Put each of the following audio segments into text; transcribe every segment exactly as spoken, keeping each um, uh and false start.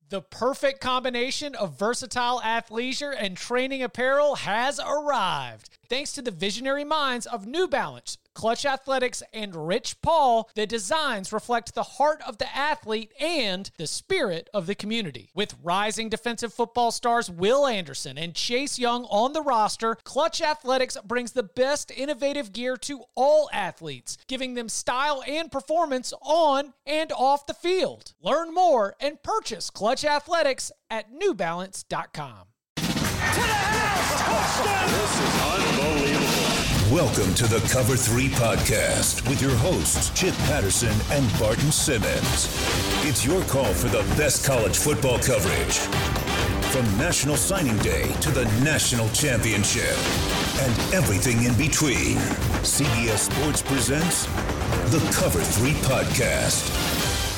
The perfect combination of versatile athleisure and training apparel has arrived. Thanks to the visionary minds of New Balance, Clutch Athletics, and Rich Paul, the designs reflect the heart of the athlete and the spirit of the community. With rising defensive football stars Will Anderson and Chase Young on the roster, Clutch Athletics brings the best innovative gear to all athletes, giving them style and performance on and off the field. Learn more and purchase Clutch Athletics at new balance dot com. To the house! Touchdown! This is unbelievable. Welcome to the Cover three Podcast with your hosts, Chip Patterson and Barton Simmons. It's your call for the best college football coverage. From National Signing Day to the National Championship and everything in between, C B S Sports presents the Cover three Podcast.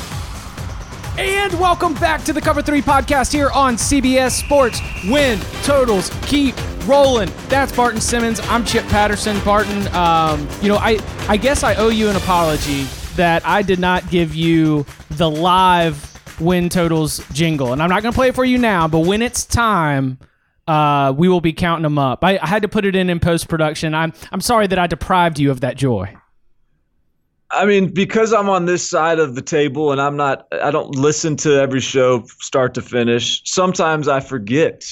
And welcome back to the Cover three Podcast here on C B S Sports. Win totals keep rolling. That's Barton Simmons. I'm Chip Patterson. Barton, um, you know, I, I guess I owe you an apology that I did not give you the live win totals jingle. And I'm not going to play it for you now, but when it's time, uh, we will be counting them up. I, I had to put it in in post-production. I'm I'm sorry that I deprived you of that joy. I mean, because I'm on this side of the table and I'm not, I don't listen to every show start to finish. Sometimes I forget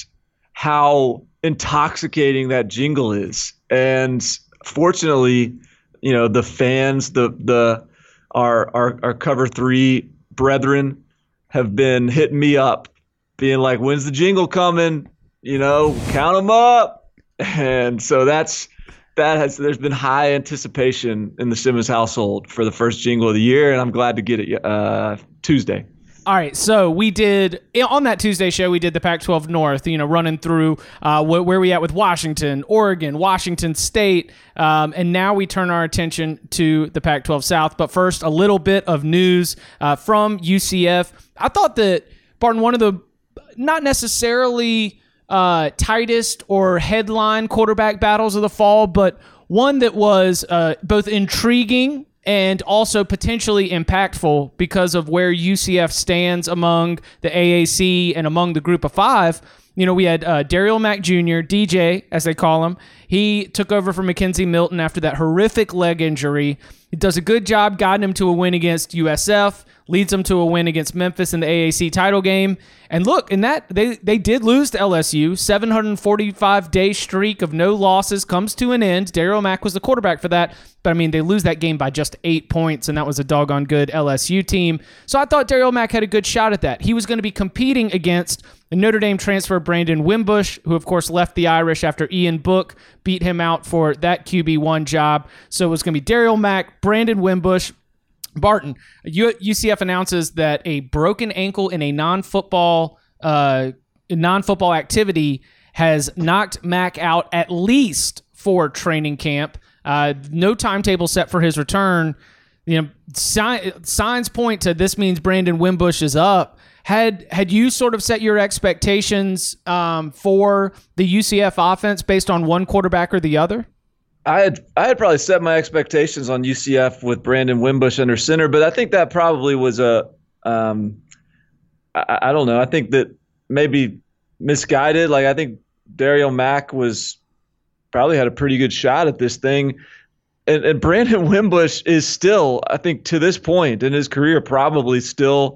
how intoxicating that jingle is. And fortunately, you know, the fans, the, the, our, our, our Cover three brethren have been hitting me up being like, when's the jingle coming? You know, count them up. And so that's, That has there's been high anticipation in the Simmons household for the first jingle of the year, and I'm glad to get it uh, Tuesday. All right, so we did on that Tuesday show. We did the Pac twelve North, you know, running through uh, wh- where we at with Washington, Oregon, Washington State, um, and now we turn our attention to the Pac twelve South. But first, a little bit of news uh, from U C F. I thought that Barton, one of the not necessarily Uh, tightest or headline quarterback battles of the fall, but one that was uh, both intriguing and also potentially impactful because of where U C F stands among the A A C and among the group of five. You know, we had uh, Darriel Mack Junior, D J, as they call him. He took over for Mackenzie Milton after that horrific leg injury. He does a good job guiding him to a win against U S F, leads them to a win against Memphis in the A A C title game. And look, in that, they, they did lose to L S U. seven hundred forty-five day streak of no losses comes to an end. Darriel Mack was the quarterback for that. But, I mean, they lose that game by just eight points, and that was a doggone good L S U team. So I thought Darriel Mack had a good shot at that. He was going to be competing against a Notre Dame transfer, Brandon Wimbush, who, of course, left the Irish after Ian Book beat him out for that Q B one job. So it was going to be Darriel Mack, Brandon Wimbush. Barton, U C F announces that a broken ankle in a non-football uh, non-football activity has knocked Mack out at least for training camp. Uh, no timetable set for his return. You know, si- signs point to this means Brandon Wimbush is up. Had had you sort of set your expectations um, for the U C F offense based on one quarterback or the other? I had I had probably set my expectations on U C F with Brandon Wimbush under center, but I think that probably was a um, I, I don't know. I think that maybe misguided. Like I think Darriel Mack was probably had a pretty good shot at this thing, and, and Brandon Wimbush is still, I think, to this point in his career, probably still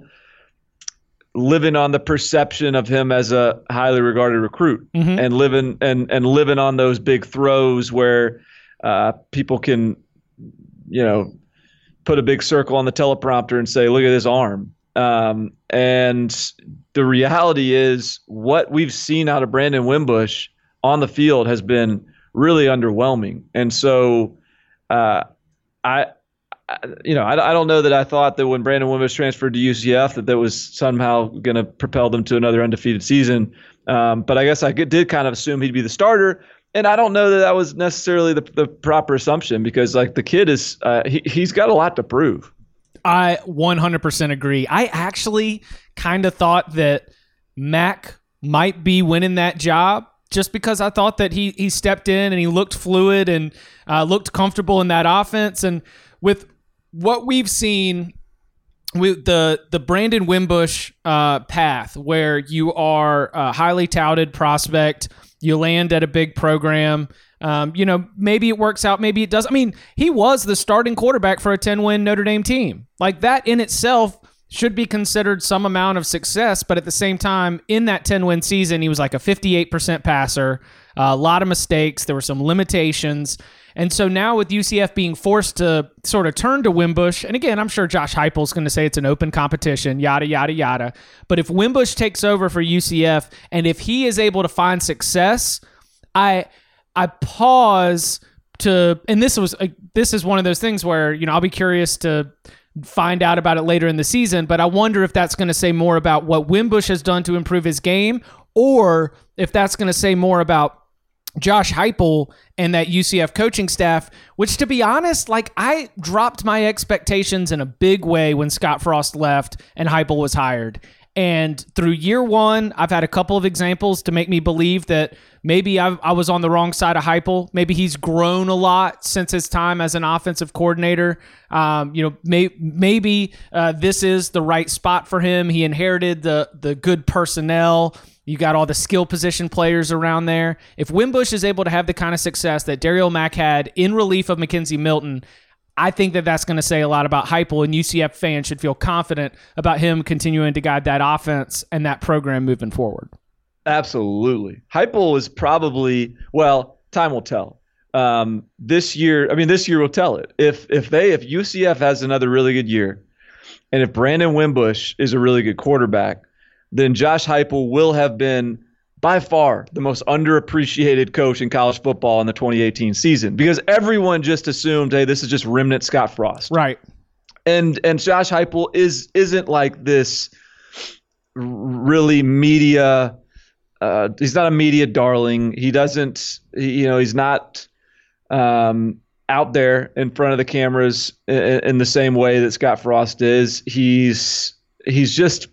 living on the perception of him as a highly regarded recruit, mm-hmm. and living and and living on those big throws where uh, people can, you know, put a big circle on the teleprompter and say, "Look at this arm." Um, and the reality is, what we've seen out of Brandon Wimbush on the field has been really underwhelming. And so, uh, I. You know, I, I don't know that I thought that when Brandon Wimbush transferred to U C F that that was somehow going to propel them to another undefeated season. Um, but I guess I did kind of assume he'd be the starter. And I don't know that that was necessarily the, the proper assumption because, like, the kid is uh, he, he's got a lot to prove. I one hundred percent agree. I actually kind of thought that Mack might be winning that job just because I thought that he he stepped in and he looked fluid and uh, looked comfortable in that offense. And with what we've seen with the the Brandon Wimbush uh, path, where you are a highly touted prospect, you land at a big program. Um, you know, maybe it works out, maybe it does. I mean, he was the starting quarterback for a ten-win Notre Dame team. Like, that in itself should be considered some amount of success, but at the same time, in that ten-win season, he was like a fifty-eight percent passer, uh, a lot of mistakes, there were some limitations. And so now with U C F being forced to sort of turn to Wimbush, and again, I'm sure Josh Heupel's going to say it's an open competition, yada, yada, yada. But if Wimbush takes over for U C F, and if he is able to find success, I I pause to, and this was uh, this is one of those things where, you know, I'll be curious to find out about it later in the season, but I wonder if that's going to say more about what Wimbush has done to improve his game, or if that's going to say more about Josh Heupel and that U C F coaching staff, which, to be honest, like, I dropped my expectations in a big way when Scott Frost left and Heupel was hired. And through year one, I've had a couple of examples to make me believe that maybe I, I was on the wrong side of Heupel. Maybe he's grown a lot since his time as an offensive coordinator. Um, you know, may, maybe uh, this is the right spot for him. He inherited the the good personnel. You got all the skill position players around there. If Wimbush is able to have the kind of success that Daryl Mack had in relief of Mackenzie Milton, I think that that's going to say a lot about Heupel, and U C F fans should feel confident about him continuing to guide that offense and that program moving forward. Absolutely. Heupel is probably, well, time will tell. Um, this year, I mean, this year will tell it. If if they, if U C F has another really good year, and if Brandon Wimbush is a really good quarterback, then Josh Heupel will have been by far the most underappreciated coach in college football in the twenty eighteen season, because everyone just assumed, hey, this is just remnant Scott Frost. Right. And and Josh Heupel is isn't like this really media. Uh, he's not a media darling. He doesn't. He, you know, he's not um, out there in front of the cameras in, in the same way that Scott Frost is. He's he's just.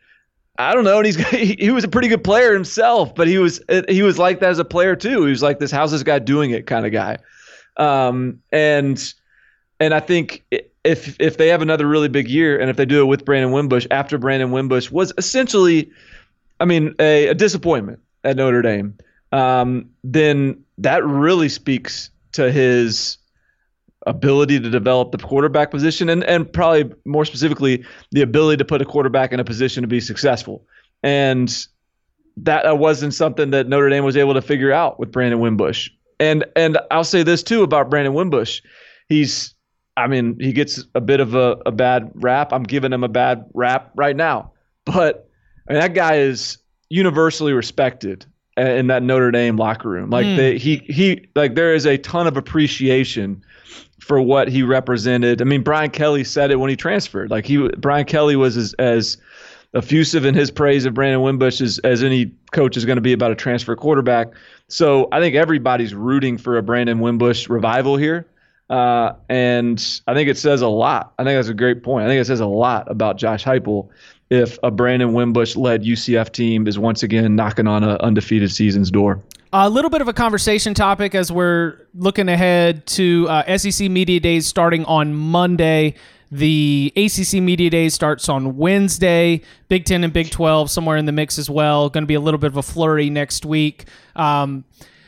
I don't know, and he's he, he was a pretty good player himself, but he was he was like that as a player too. He was like this, how's this guy doing it kind of guy, um, and and I think if if they have another really big year, and if they do it with Brandon Wimbush after Brandon Wimbush was essentially, I mean, a, a disappointment at Notre Dame, um, then that really speaks to his ability to develop the quarterback position, and, and probably more specifically, the ability to put a quarterback in a position to be successful. And that wasn't something that Notre Dame was able to figure out with Brandon Wimbush. And and I'll say this too about Brandon Wimbush. He's, I mean, he gets a bit of a, a bad rap. I'm giving him a bad rap right now. But I mean, that guy is universally respected in that Notre Dame locker room. Like mm. they, he he like there is a ton of appreciation for what he represented. I mean, Brian Kelly said it when he transferred. Like he, Brian Kelly was as, as effusive in his praise of Brandon Wimbush as, as any coach is going to be about a transfer quarterback. So I think everybody's rooting for a Brandon Wimbush revival here. Uh, and I think it says a lot. I think that's a great point. I think it says a lot about Josh Heupel if a Brandon Wimbush-led U C F team is once again knocking on an undefeated season's door. A little bit of a conversation topic as we're looking ahead to uh, S E C Media Days starting on Monday. The A C C Media Days starts on Wednesday. Big Ten and Big twelve somewhere in the mix as well. Going to be a little bit of a flurry next week. Um,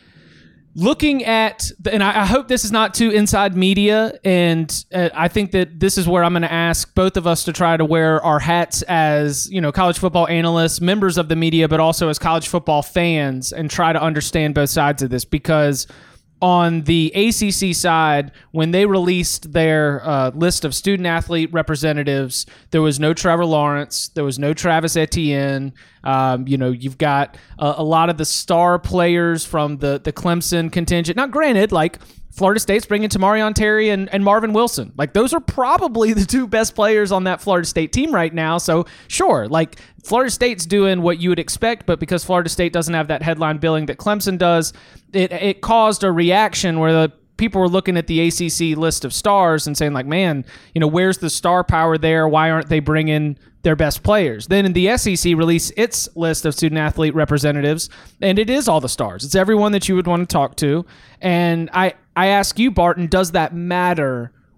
looking at, the, and I, I hope this is not too inside media, and uh, I think that this is where I'm going to ask both of us to try to wear our hats as, you know, college football analysts, members of the media, but also as college football fans, and try to understand both sides of this. Because on the A C C side, when they released their uh, list of student-athlete representatives, there was no Trevor Lawrence, there was no Travis Etienne. Um, you know, you've got a, a lot of the star players from the, the Clemson contingent. Now, granted, like, Florida State's bringing Tamarion Terry and, and Marvin Wilson. Like, those are probably the two best players on that Florida State team right now. So, sure, like, Florida State's doing what you would expect, but because Florida State doesn't have that headline billing that Clemson does, it it caused a reaction where the people were looking at the A C C list of stars and saying, like, man, you know, where's the star power there? Why aren't they bringing their best players? Then in the S E C release its list of student-athlete representatives, and it is all the stars. It's everyone that you would want to talk to. And I, I ask you, Barton, does that matter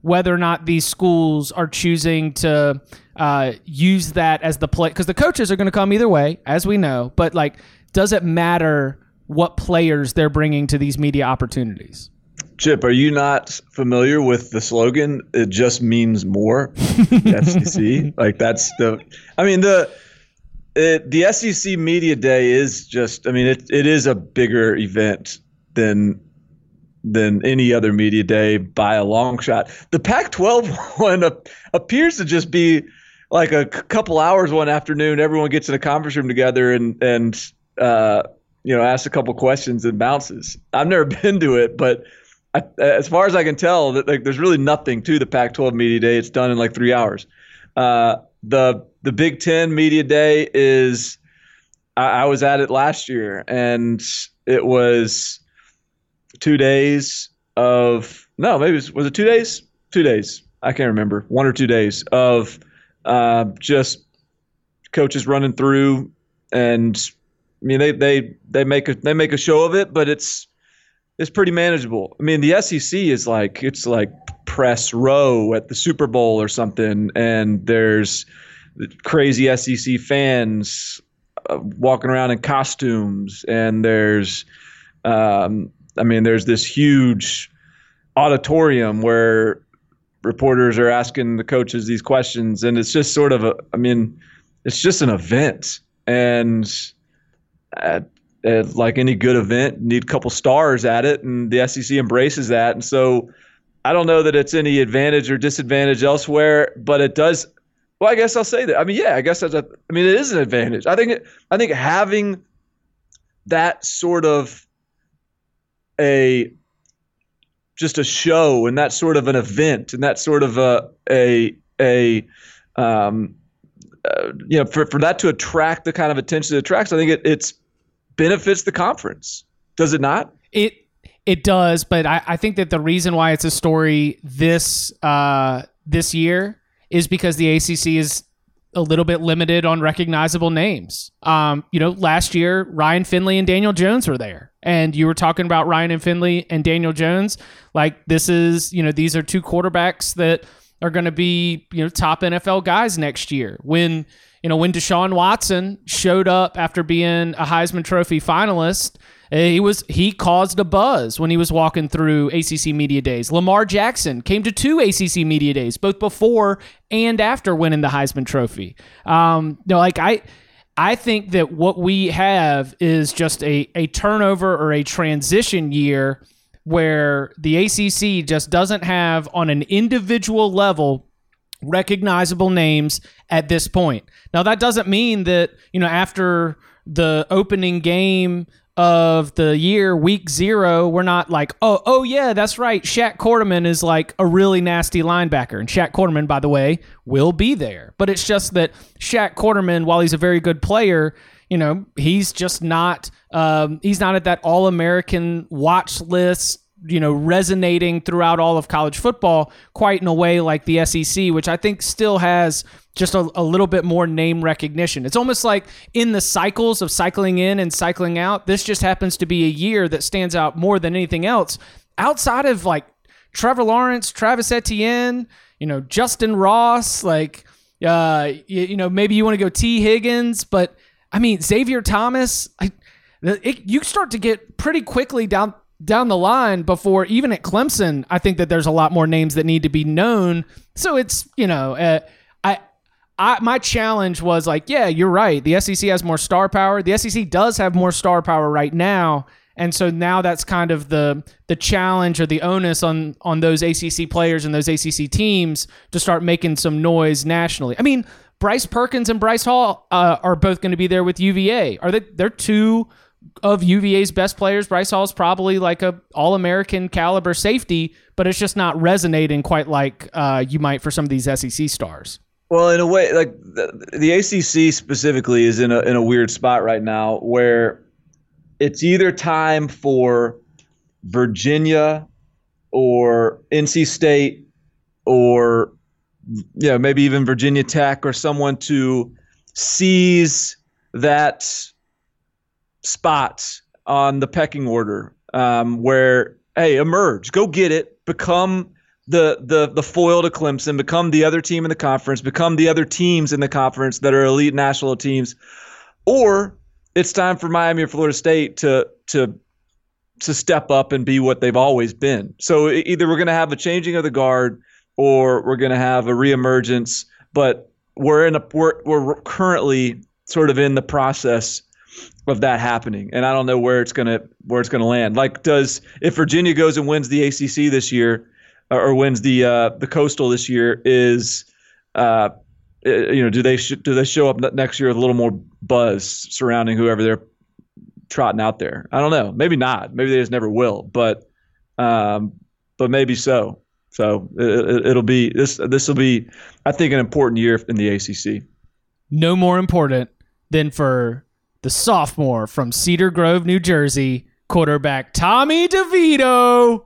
whether or not these schools are choosing to uh, use that as the play, because the coaches are going to come either way, as we know. But like, does it matter what players they're bringing to these media opportunities? Chip, are you not familiar with the slogan? It just means more. The S E C, like that's the. I mean the, it, the S E C Media Day is just. I mean it it is a bigger event than than any other media day by a long shot. The Pac twelve one appears to just be like a couple hours one afternoon. Everyone gets in a conference room together and and uh, you know asks a couple questions and bounces. I've never been to it, but. I, as far as I can tell, that like there's really nothing to the Pac twelve Media Day. It's done in like three hours. Uh, the the Big Ten Media Day is. I, I was at it last year, and it was two days of no, maybe it was, was it two days? Two days. I can't remember. One or two days of uh, just coaches running through, and I mean they they they make a they make a show of it, but it's. It's pretty manageable. I mean, the S E C is like it's like press row at the Super Bowl or something, and there's crazy S E C fans uh, walking around in costumes, and there's, um, I mean, there's this huge auditorium where reporters are asking the coaches these questions, and it's just sort of a, I mean, it's just an event, and. Uh, Uh, like any good event, need a couple stars at it, and the S E C embraces that. And so I don't know that it's any advantage or disadvantage elsewhere, but it does. Well, I guess I'll say that. I mean, yeah, I guess that's a, I mean, it is an advantage. I think, it, I think having that sort of a, just a show and that sort of an event and that sort of a, a, a, um, uh, you know, for, for that to attract the kind of attention it attracts, I think it, it's, benefits the conference, does it not? It it does, but I, I think that the reason why it's a story this uh, this year is because the A C C is a little bit limited on recognizable names. Um, you know, last year Ryan Finley and Daniel Jones were there, and you were talking about Ryan and Finley and Daniel Jones. Like this is, you know, these are two quarterbacks that are going to be, you know, top N F L guys next year. When You know, when Deshaun Watson showed up after being a Heisman Trophy finalist, he was he caused a buzz when he was walking through A C C Media Days. Lamar Jackson came to two A C C Media Days, both before and after winning the Heisman Trophy. Um, you know, like I, I think that what we have is just a a turnover or a transition year where the A C C just doesn't have on an individual level recognizable names at this point. Now, that doesn't mean that, you know, after the opening game of the year, week zero, we're not like, oh, oh yeah, that's right. Shaq Quarterman is like a really nasty linebacker. And Shaq Quarterman, by the way, will be there. But it's just that Shaq Quarterman, while he's a very good player, you know, he's just not, um, he's not at that All-American watch list, you know, resonating throughout all of college football quite in a way like the S E C, which I think still has just a, a little bit more name recognition. It's almost like in the cycles of cycling in and cycling out, this just happens to be a year that stands out more than anything else. Outside of like Trevor Lawrence, Travis Etienne, you know, Justin Ross, like, uh, you, you know, maybe you want to go T. Higgins, but I mean, Xavier Thomas, I, it, you start to get pretty quickly down down the line before even at Clemson, I think that there's a lot more names that need to be known. So it's, you know, uh, I, I, my challenge was like, yeah, you're right. The S E C has more star power. The S E C does have more star power right now. And so now that's kind of the the challenge or the onus on, on those A C C players and those A C C teams to start making some noise nationally. I mean, Bryce Perkins and Bryce Hall uh, are both going to be there with U V A. Are they? They're two of U V A's best players. Bryce Hall is probably like a All-American caliber safety, but it's just not resonating quite like uh, you might for some of these S E C stars. Well, in a way, like the, the A C C specifically is in a in a weird spot right now where it's either time for Virginia or N C State or you know, maybe even Virginia Tech or someone to seize that spot on the pecking order um, where, hey, emerge, go get it, become the the the foil to Clemson, become the other team in the conference, become the other teams in the conference that are elite national teams, or it's time for Miami or Florida State to to to step up and be what they've always been. So either we're going to have a changing of the guard, or we're going to have a reemergence. But we're in a we're we're currently sort of in the process of that happening, and I don't know where it's gonna where it's gonna land. Like, does if Virginia goes and wins the A C C this year, or wins the uh, the Coastal this year, is uh, you know do they sh- do they show up next year with a little more buzz surrounding whoever they're trotting out there? I don't know. Maybe not. Maybe they just never will. But um, but maybe so. So it, it'll be this. This will be, I think, an important year in the A C C. No more important than for the sophomore from Cedar Grove, New Jersey, quarterback Tommy DeVito.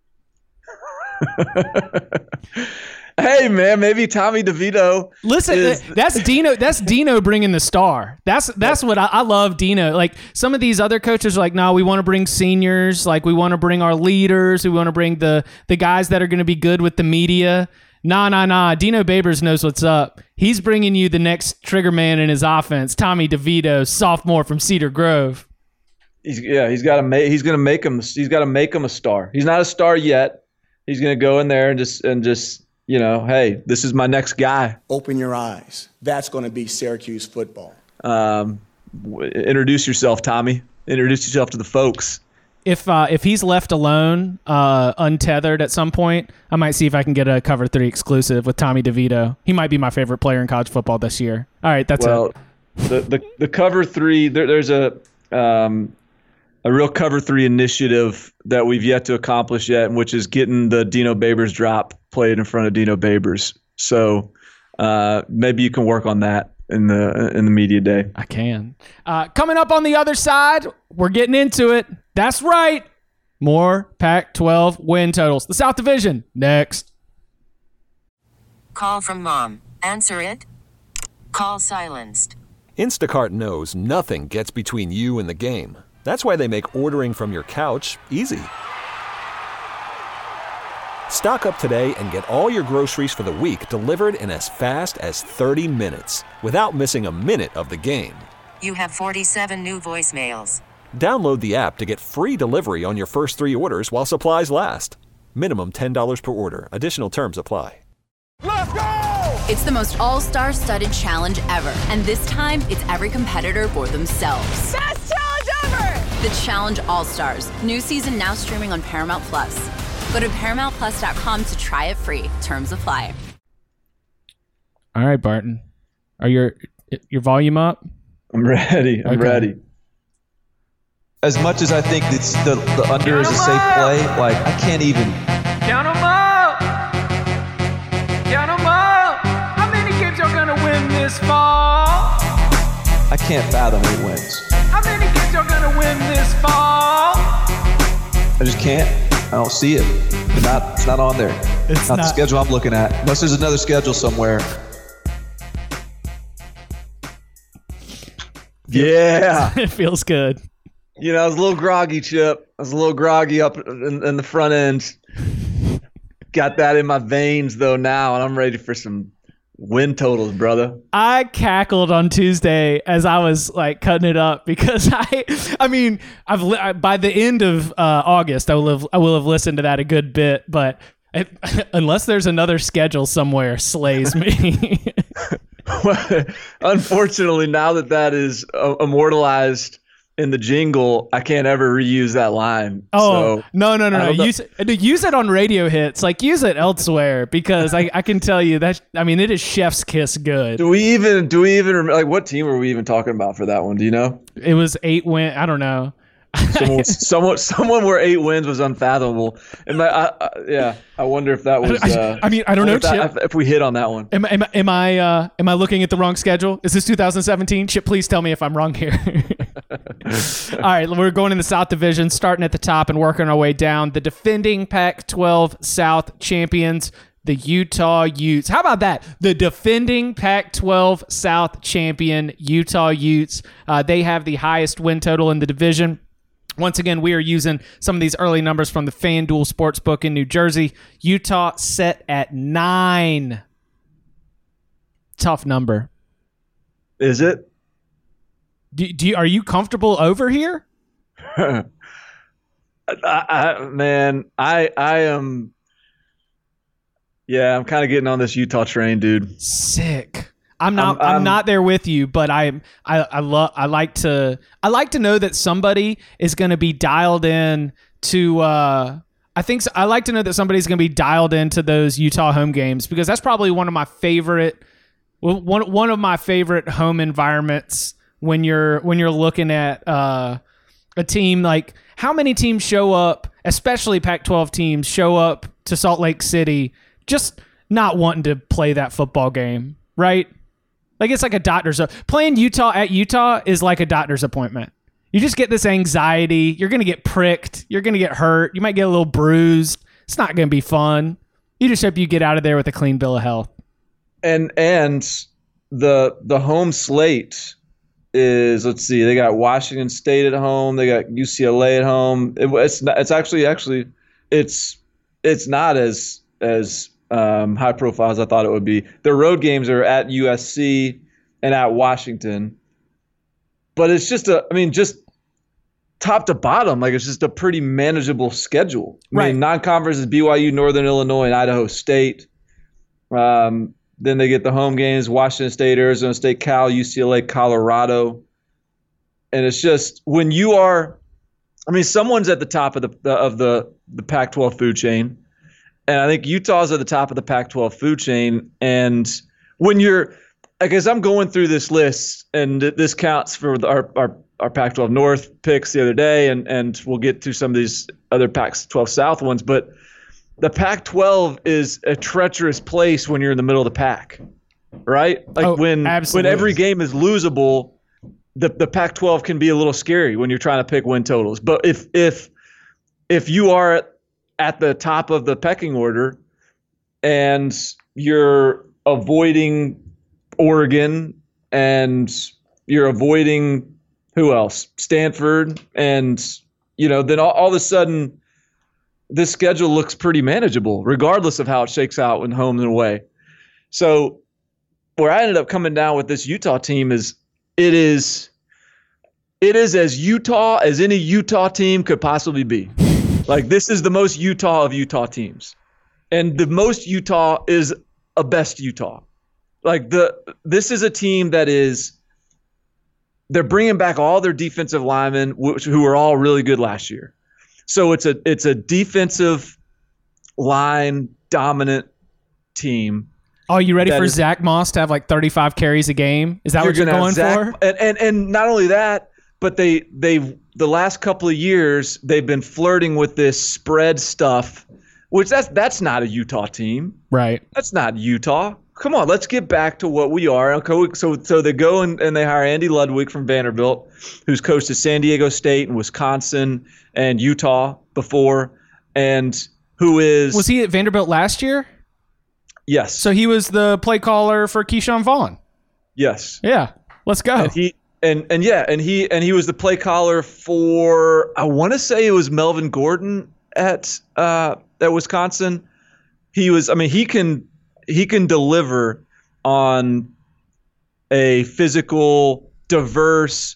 Hey man, maybe Tommy DeVito. Listen, is... that's Dino. That's Dino bringing the star. That's that's what I, I love. Dino. Like some of these other coaches are like, no, we want to bring seniors. Like we want to bring our leaders. We want to bring the the guys that are going to be good with the media. Nah, nah, nah. Dino Babers knows what's up. He's bringing you the next trigger man in his offense. Tommy DeVito, sophomore from Cedar Grove. He's yeah. He's got to make. He's going to make him. He's got to make him a star. He's not a star yet. He's going to go in there and just and just. You know, hey, this is my next guy. Open your eyes. That's going to be Syracuse football. Um, w- introduce yourself, Tommy. Introduce yourself to the folks. If uh, if he's left alone, uh, untethered at some point, I might see if I can get a Cover three exclusive with Tommy DeVito. He might be my favorite player in college football this year. All right, that's well, it. the, the the Cover three, there, there's a um, a real Cover three initiative that we've yet to accomplish yet, which is getting the Dino Babers drop played in front of Dino Babers. So uh, maybe you can work on that in the in the media day. I can. Uh, coming up on the other side, we're getting into it. That's right. More Pac twelve win totals. The South Division, next. Call from mom. Answer it. Call silenced. Instacart knows nothing gets between you and the game. That's why they make ordering from your couch easy. Stock up today and get all your groceries for the week delivered in as fast as thirty minutes without missing a minute of the game. You have forty-seven new voicemails. Download the app to get free delivery on your first three orders while supplies last. Minimum ten dollars per order. Additional terms apply. Let's go! It's the most all-star studded challenge ever. And this time, it's every competitor for themselves. Best challenge ever! The Challenge All-Stars. New season now streaming on Paramount Plus. Go to paramount plus dot com to try it free. Terms apply. All right, Barton. Are your your volume up? I'm ready. I'm Okay. ready. As much as I think it's the, the under is a safe play, like I can't even. Count them up. Count them up. How many games y'all gonna win this fall? I can't fathom eight wins. How many games y'all gonna win this fall? I just can't. I don't see it. It's not, it's not on there. It's not, not. the schedule I'm looking at. Unless there's another schedule somewhere. Yeah. It feels good. You know, I was a little groggy, Chip. I was a little groggy up in, in the front end. Got that in my veins, though, now, and I'm ready for some win totals, brother. I cackled on Tuesday as I was like cutting it up because I, I mean, I've li- I, by the end of uh, August, I will have I will have listened to that a good bit, but it, unless there's another schedule somewhere, slays me. Well, unfortunately, now that that is uh, immortalized in the jingle, I can't ever reuse that line. Oh so, no no no I no! don't know. Use it, use it on radio hits. Like use it elsewhere because I, I can tell you that I mean it is chef's kiss good. Do we even do we even remember, like what team were we even talking about for that one? Do you know? It was eight win. I don't know. Someone, someone, someone where eight wins was unfathomable. And I, I, I, yeah, I wonder if that was. Uh, I, I mean, I don't know, if, that, Chip. if we hit on that one. Am, am, am I uh, am I looking at the wrong schedule? Is this two thousand seventeen? Chip, please tell me if I'm wrong here. All right, we're going in the South Division, starting at the top and working our way down. The defending Pac twelve South champions, the Utah Utes. How about that? The defending Pac twelve South champion, Utah Utes. Uh, they have the highest win total in the division Once again, we are using some of these early numbers from the FanDuel Sportsbook in New Jersey. Utah set at nine. Tough number. Is it? Do, do you, are you comfortable over here? I, I, man, I I am. Yeah, I'm kind of getting on this Utah train, dude. Sick. I'm not. I'm, I'm, I'm not there with you, but I. I. I love. I like to. I like to know that somebody is going to be dialed in to. Uh, I think. So, I like to know that somebody's going to be dialed into those Utah home games because that's probably one of my favorite. Well, one one of my favorite home environments when you're when you're looking at uh, a team. Like how many teams show up, especially Pac twelve teams, show up to Salt Lake City just not wanting to play that football game, right? Like it's like a doctor's playing Utah at Utah is like a doctor's appointment. You just get this anxiety. You're going to get pricked. You're going to get hurt. You might get a little bruised. It's not going to be fun. You just hope you get out of there with a clean bill of health. And and the the home slate is, let's see, they got Washington State at home. They got U C L A at home. It, it's not, it's actually actually it's it's not as as Um, high profile as I thought it would be. Their road games are at U S C and at Washington, but it's just a, I mean, just top to bottom, like it's just a pretty manageable schedule. I right. mean, non-conference is B Y U, Northern Illinois, and Idaho State. Um, then they get the home games: Washington State, Arizona State, Cal, U C L A, Colorado, and it's just when you are, I mean, someone's at the top of the, the of the the Pac twelve food chain. And I think Utah's at the top of the Pac twelve food chain. And when you're, I guess I'm going through this list, and this counts for the, our, our our Pac twelve North picks the other day, and, and we'll get to some of these other Pac twelve South ones. But the Pac twelve is a treacherous place when you're in the middle of the pack, right? Like oh, when absolutely. when every game is losable, the, the Pac twelve can be a little scary when you're trying to pick win totals. But if if if you are at the top of the pecking order and you're avoiding Oregon and you're avoiding who else? Stanford. And, you know, then all, all of a sudden this schedule looks pretty manageable regardless of how it shakes out when home and away. So where I ended up coming down with this Utah team is it is, it is as Utah as any Utah team could possibly be. Like, this is the most Utah of Utah teams. And the most Utah is a best Utah. Like, the this is a team that is – they're bringing back all their defensive linemen, which, who were all really good last year. So it's a it's a defensive line dominant team. Oh, you ready for is, Zach Moss to have like thirty-five carries a game? Is that you're what you're going Zach, for? And, and and not only that, but they they've the last couple of years they've been flirting with this spread stuff, which that's that's not a Utah team, right? That's not Utah. Come on, let's get back to what we are. Okay, so so they go and, and they hire Andy Ludwig from Vanderbilt, who's coached at San Diego State and Wisconsin and Utah before, and who is was he at Vanderbilt last year? Yes. So he was the play caller for Keyshawn Vaughn. Yes. Yeah. Let's go. And he and and yeah, and he and he was the play caller for I want to say it was Melvin Gordon at uh, at Wisconsin. He was. I mean, he can he can deliver on a physical, diverse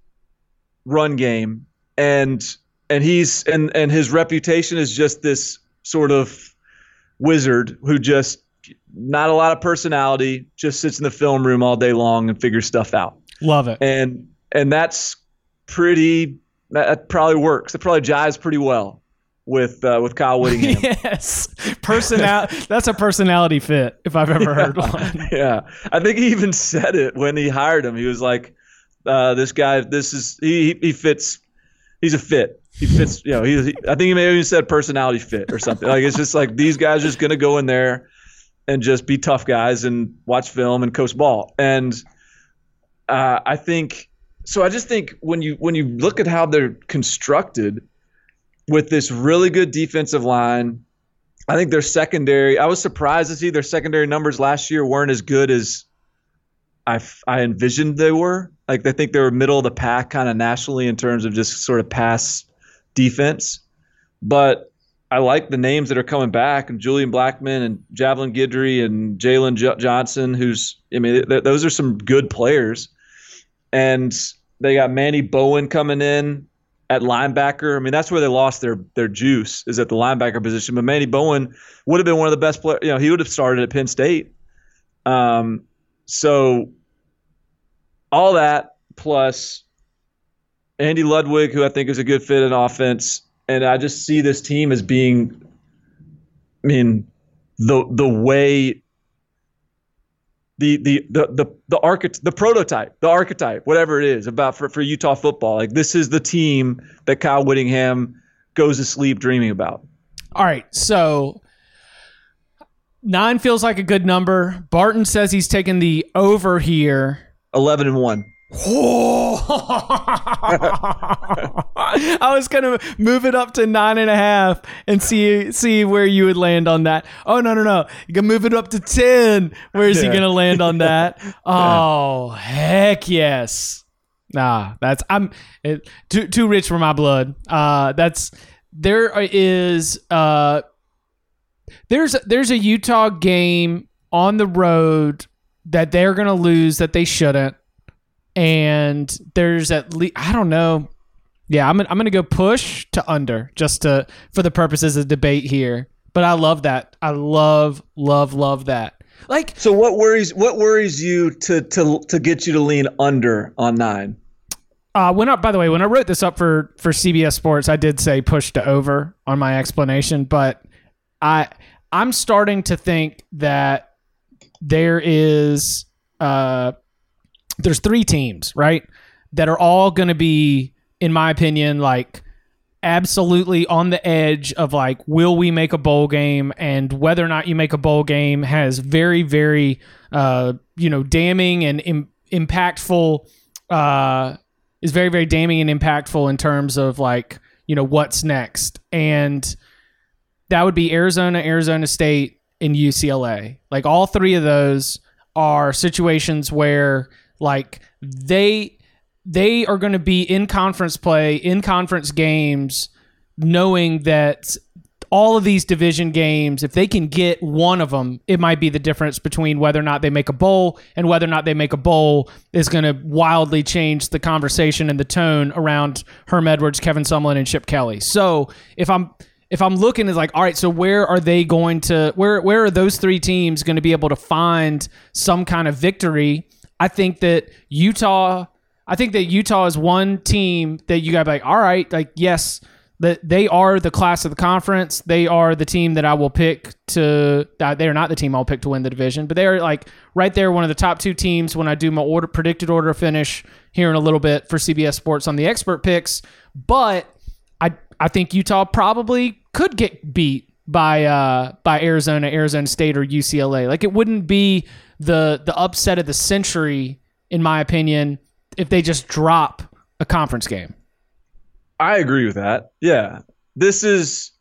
run game, and and he's and and his reputation is just this sort of wizard who just not a lot of personality, just sits in the film room all day long and figures stuff out. Love it. And and that's pretty that probably works. It probably jives pretty well with uh, with Kyle Whittingham. Yes. Personal that's a personality fit if I've ever heard yeah. one. Yeah. I think he even said it when he hired him. He was like, uh, this guy, this is he he fits he's a fit. He fits, you know, he, he I think he may have even said personality fit or something. Like it's just like these guys are just gonna go in there and just be tough guys and watch film and coach ball. And uh, I think so. I just think when you when you look at how they're constructed with this really good defensive line, I think their secondary. I was surprised to see their secondary numbers last year weren't as good as I I envisioned they were. Like I think they were middle of the pack kind of nationally in terms of just sort of pass defense. But I like the names that are coming back, and Julian Blackmon and Javelin Guidry and Jalen J- Johnson, who's, I mean, th- those are some good players. And they got Manny Bowen coming in at linebacker. I mean, that's where they lost their their juice, is at the linebacker position. But Manny Bowen would have been one of the best players. You know, he would have started at Penn State. Um, so all that plus Andy Ludwig, who I think is a good fit in offense. And I just see this team as being, I mean, the the way the the the the the archety- the prototype, the archetype, whatever it is about for, for Utah football. Like, this is the team that Kyle Whittingham goes to sleep dreaming about. All right, so nine feels like a good number. Barton says he's taking the over here. Eleven and one. I was gonna move it up to nine and a half and see see where you would land on that. Oh no no no! You can move it up to ten. Where is Yeah. he gonna land on that? Oh heck yes! Nah, that's I'm it, too too rich for my blood. Uh, that's there is uh there's there's a Utah game on the road that they're gonna lose that they shouldn't. And there's at least, I don't know. Yeah, I'm, I'm going to go push to under just to for the purposes of debate here. But I love that. I love, love, love that. Like, so what worries what worries you to to to get you to lean under on nine? Uh, when I, by the way, when I wrote this up for, for C B S Sports, I did say push to over on my explanation. But I I'm starting to think that there is uh. There's three teams, right, that are all going to be, in my opinion, like absolutely on the edge of like, will we make a bowl game? And whether or not you make a bowl game has very, very, uh, you know, damning and im- impactful, uh, is very, very damning and impactful in terms of like, you know, what's next. And that would be Arizona, Arizona State, and U C L A. Like, all three of those are situations where like they they are going to be in conference play, in conference games, knowing that all of these division games, if they can get one of them, it might be the difference between whether or not they make a bowl, and whether or not they make a bowl is going to wildly change the conversation and the tone around Herm Edwards, Kevin Sumlin, and Chip Kelly. So if I'm if I'm looking at like, all right, so where are they going to where where are those three teams going to be able to find some kind of victory? I think that Utah, I think that Utah is one team that you got to be like, all right, like, yes, that they are the class of the conference. They are the team that I will pick to, uh, they are not the team I'll pick to win the division, but they are like right there, one of the top two teams when I do my order predicted order of finish here in a little bit for C B S Sports on the expert picks. But I, I think Utah probably could get beat by, uh, by Arizona, Arizona State, or U C L A. Like, it wouldn't be the the upset of the century, in my opinion, if they just drop a conference game. I agree with that. Yeah. This is...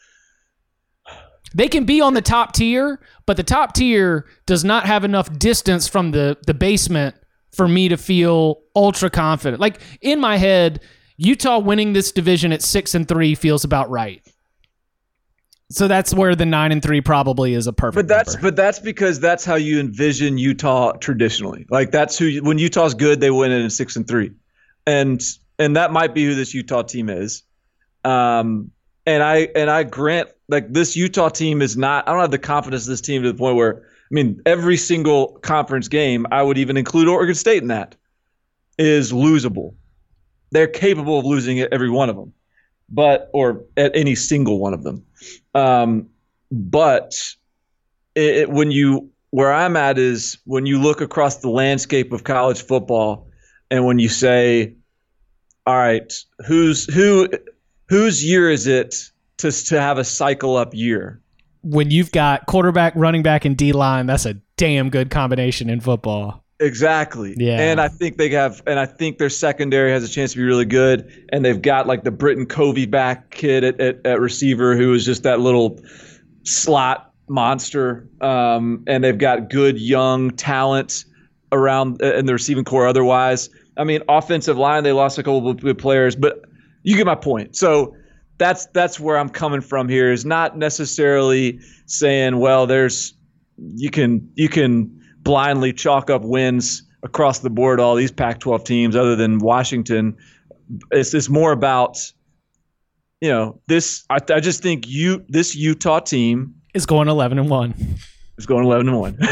They can be on the top tier, but the top tier does not have enough distance from the, the basement for me to feel ultra confident. Like, in my head, Utah winning this division at six and three feels about right. So that's where the nine and three probably is a perfect. But that's number. but that's because that's how you envision Utah traditionally. Like, that's who when Utah's good, they win it in six and three, and and that might be who this Utah team is. Um, and I and I grant, like, this Utah team is not. I don't have the confidence of this team to the point where, I mean, every single conference game, I would even include Oregon State in that, is losable. They're capable of losing every one of them, but or at any single one of them. Um, but it, it, when you where I'm at is when you look across the landscape of college football, and when you say, all right, who's who whose year is it to to have a cycle up year? When you've got quarterback, running back, and D-line, that's a damn good combination in football. Exactly. Yeah. And I think they have, and I think their secondary has a chance to be really good. And they've got like the Britton Covey back kid at, at, at receiver, who is just that little slot monster. Um, and they've got good young talent around in the receiving core otherwise. I mean, offensive line, they lost a couple of good players, but you get my point. So that's that's where I'm coming from here. Is not necessarily saying, well, there's you can you can blindly chalk up wins across the board, all these Pac twelve teams other than Washington. It's just more about, you know, this. I, I just think you this Utah team is going eleven and one. Is going eleven and one.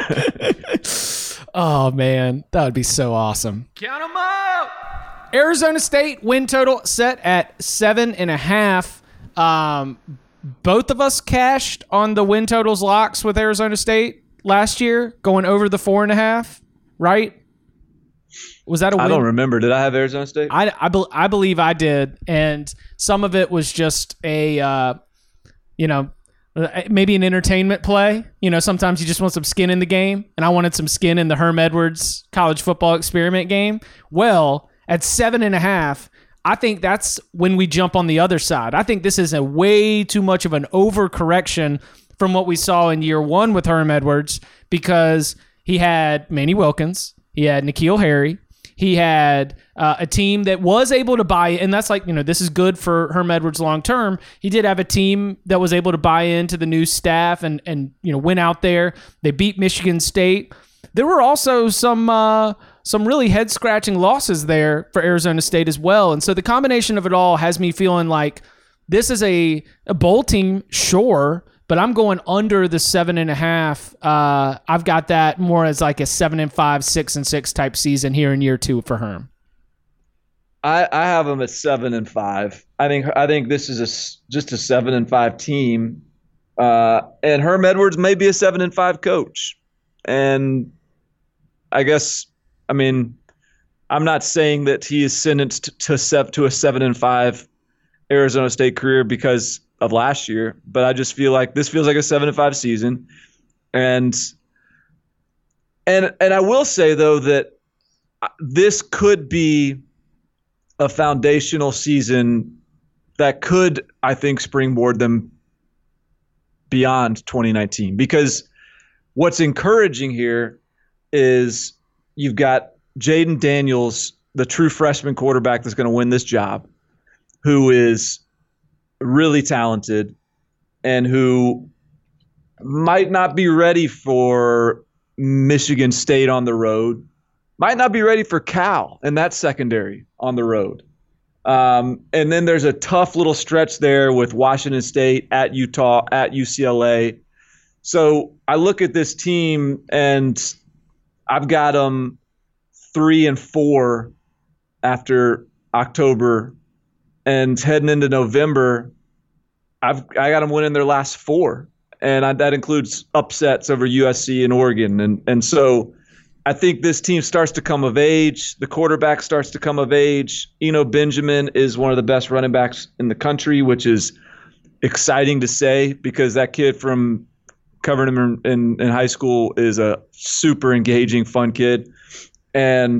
Oh man, that would be so awesome. Count them up. Arizona State win total set at seven and a half. Um, both of us cashed on the win totals locks with Arizona State last year, going over the four and a half. Right? Was that a win? I don't remember. Did I have Arizona State? I, I, be, I believe I did. And some of it was just a, uh, you know, maybe an entertainment play. You know, sometimes you just want some skin in the game. And I wanted some skin in the Herm Edwards college football experiment game. Well, at seven and a half, I think that's when we jump on the other side. I think this is a way too much of an overcorrection from what we saw in year one with Herm Edwards, because he had Manny Wilkins, he had N'Keal Harry, he had uh, a team that was able to buy, and that's like, you know, this is good for Herm Edwards long term. He did have a team that was able to buy into the new staff and and you know went out there. They beat Michigan State. There were also some uh, some really head scratching losses there for Arizona State as well, and so the combination of it all has me feeling like this is a, a bowl team, sure. But I'm going under the seven and a half. Uh, I've got that more as like a seven and five, six and six type season here in year two for Herm. I, I have them at seven and five. I think I think this is a, just a seven and five team, uh, and Herm Edwards may be a seven and five coach. And I guess I mean I'm not saying that he is sentenced to sev- to a seven and five Arizona State career because of last year, but I just feel like this feels like a seven and five season. And, and, and I will say though, that this could be a foundational season that could, I think, springboard them beyond twenty nineteen, because what's encouraging here is you've got Jaden Daniels, the true freshman quarterback that's going to win this job, who is really talented and who might not be ready for Michigan State on the road, might not be ready for Cal and that secondary on the road. Um, and then there's a tough little stretch there with Washington State, at Utah, at U C L A. So I look at this team and I've got them three and four after October. And heading into November, I've I got them winning their last four, and I, that includes upsets over U S C and Oregon, and and so I think this team starts to come of age. The quarterback starts to come of age. Eno Benjamin is one of the best running backs in the country, which is exciting to say because that kid from covering him in, in, in high school is a super engaging, fun kid, and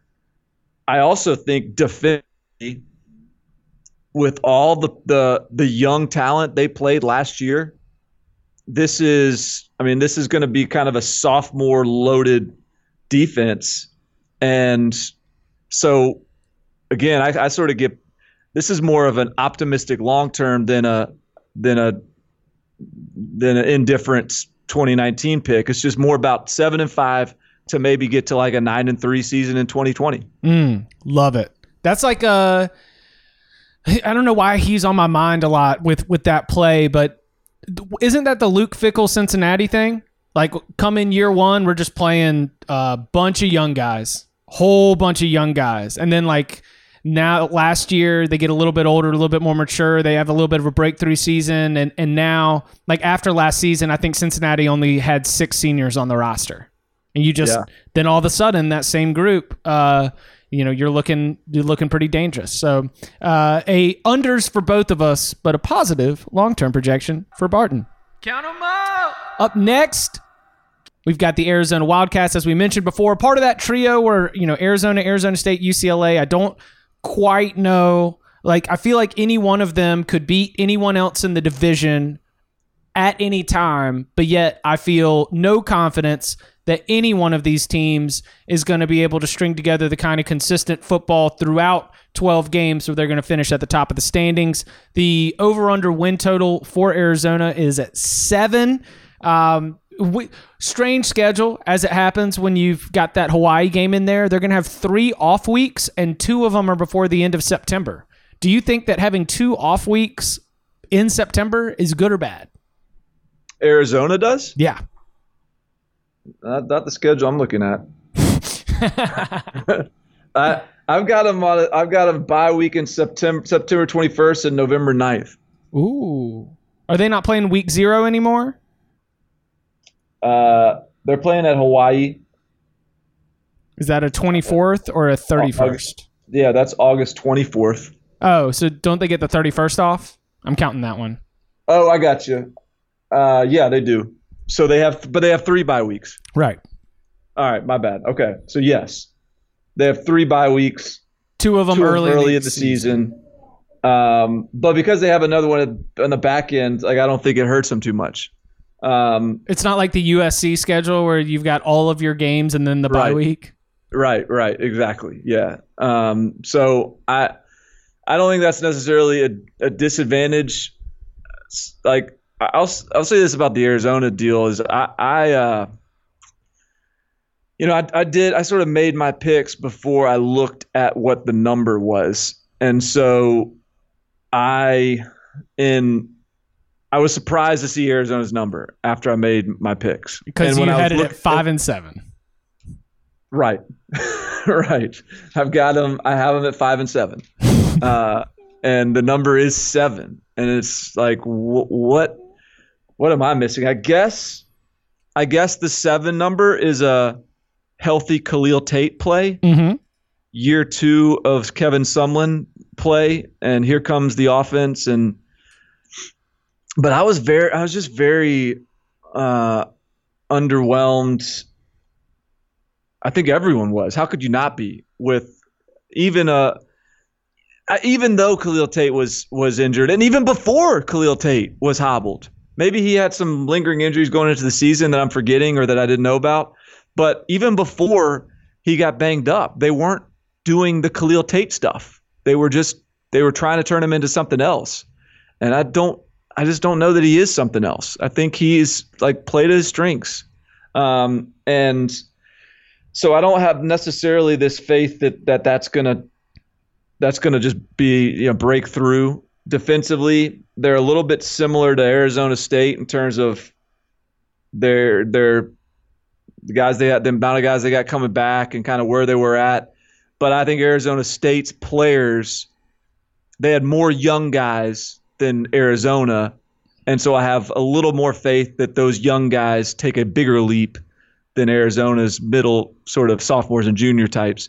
I also think defensively, with all the, the the young talent they played last year, this is, I mean, this is going to be kind of a sophomore loaded defense. And so, again, I, I sort of get, this is more of an optimistic long term than a than a than an indifferent twenty nineteen pick. It's just more about seven and five to maybe get to like a nine and three season in twenty twenty. Mm, love it. That's like a. I don't know why he's on my mind a lot with, with that play, but isn't that the Luke Fickell Cincinnati thing? Like, come in year one, we're just playing a bunch of young guys, whole bunch of young guys. And then, like, now last year, they get a little bit older, a little bit more mature. They have a little bit of a breakthrough season. And, and now, like, after last season, I think Cincinnati only had six seniors on the roster. And you just, yeah. then all of a sudden, that same group, uh, you know, you're looking you're looking pretty dangerous. So uh, a unders for both of us, but a positive long-term projection for Barton. Count them up. Up next, we've got the Arizona Wildcats, as we mentioned before. Part of that trio were, you know, Arizona, Arizona State, U C L A. I don't quite know. Like, I feel like any one of them could beat anyone else in the division at any time, but yet I feel no confidence that any one of these teams is going to be able to string together the kind of consistent football throughout twelve games where they're going to finish at the top of the standings. The over-under win total for Arizona is at seven. Um, we, strange schedule as it happens when you've got that Hawaii game in there. They're going to have three off weeks, and two of them are before the end of September. Do you think that having two off weeks in September is good or bad? Arizona does? Yeah. Not, not the schedule I'm looking at. I, I've got them on. A, I've got them bye week in September, September twenty-first and November ninth. Ooh. Are they not playing week zero anymore? Uh, they're playing at Hawaii. Is that a twenty-fourth or a thirty-first? Yeah, that's August twenty-fourth. Oh, so don't they get the thirty-first off? I'm counting that one. Oh, I got you. Uh, yeah, they do. So they have, but they have three bye weeks. Right. All right, my bad. Okay, so yes, they have three bye weeks. Two of them two early, early in the season. season. Um, but because they have another one on the back end, like I don't think it hurts them too much. Um, it's not like the U S C schedule where you've got all of your games and then the bye right, week. Right, right, exactly. Yeah. Um, so I, I don't think that's necessarily a, a disadvantage. Like I'll I'll say this about the Arizona deal is I I uh, you know I I did I sort of made my picks before I looked at what the number was, and so I in. I was surprised to see Arizona's number after I made my picks. Because and you had it at five and seven. Right. Right. I've got them. I have them at five and seven. uh, and the number is seven. And it's like, wh- what, what am I missing? I guess, I guess the seven number is a healthy Khalil Tate play. Mm-hmm. Year two of Kevin Sumlin play. And here comes the offense. And, But I was very, I was just very uh, underwhelmed. I think everyone was. How could you not be with even a, even though Khalil Tate was was injured, and even before Khalil Tate was hobbled. Maybe he had some lingering injuries going into the season that I'm forgetting or that I didn't know about. But even before he got banged up, they weren't doing the Khalil Tate stuff. They were just they were trying to turn him into something else, and I don't. I just don't know that he is something else. I think he's like played to his strengths. Um, and so I don't have necessarily this faith that, that that's going to, that's going to just be, you know, break through defensively. They're a little bit similar to Arizona State in terms of their, their, the guys they had, the amount of guys they got coming back and kind of where they were at. But I think Arizona State's players, they had more young guys than Arizona, and so I have a little more faith that those young guys take a bigger leap than Arizona's middle sort of sophomores and junior types.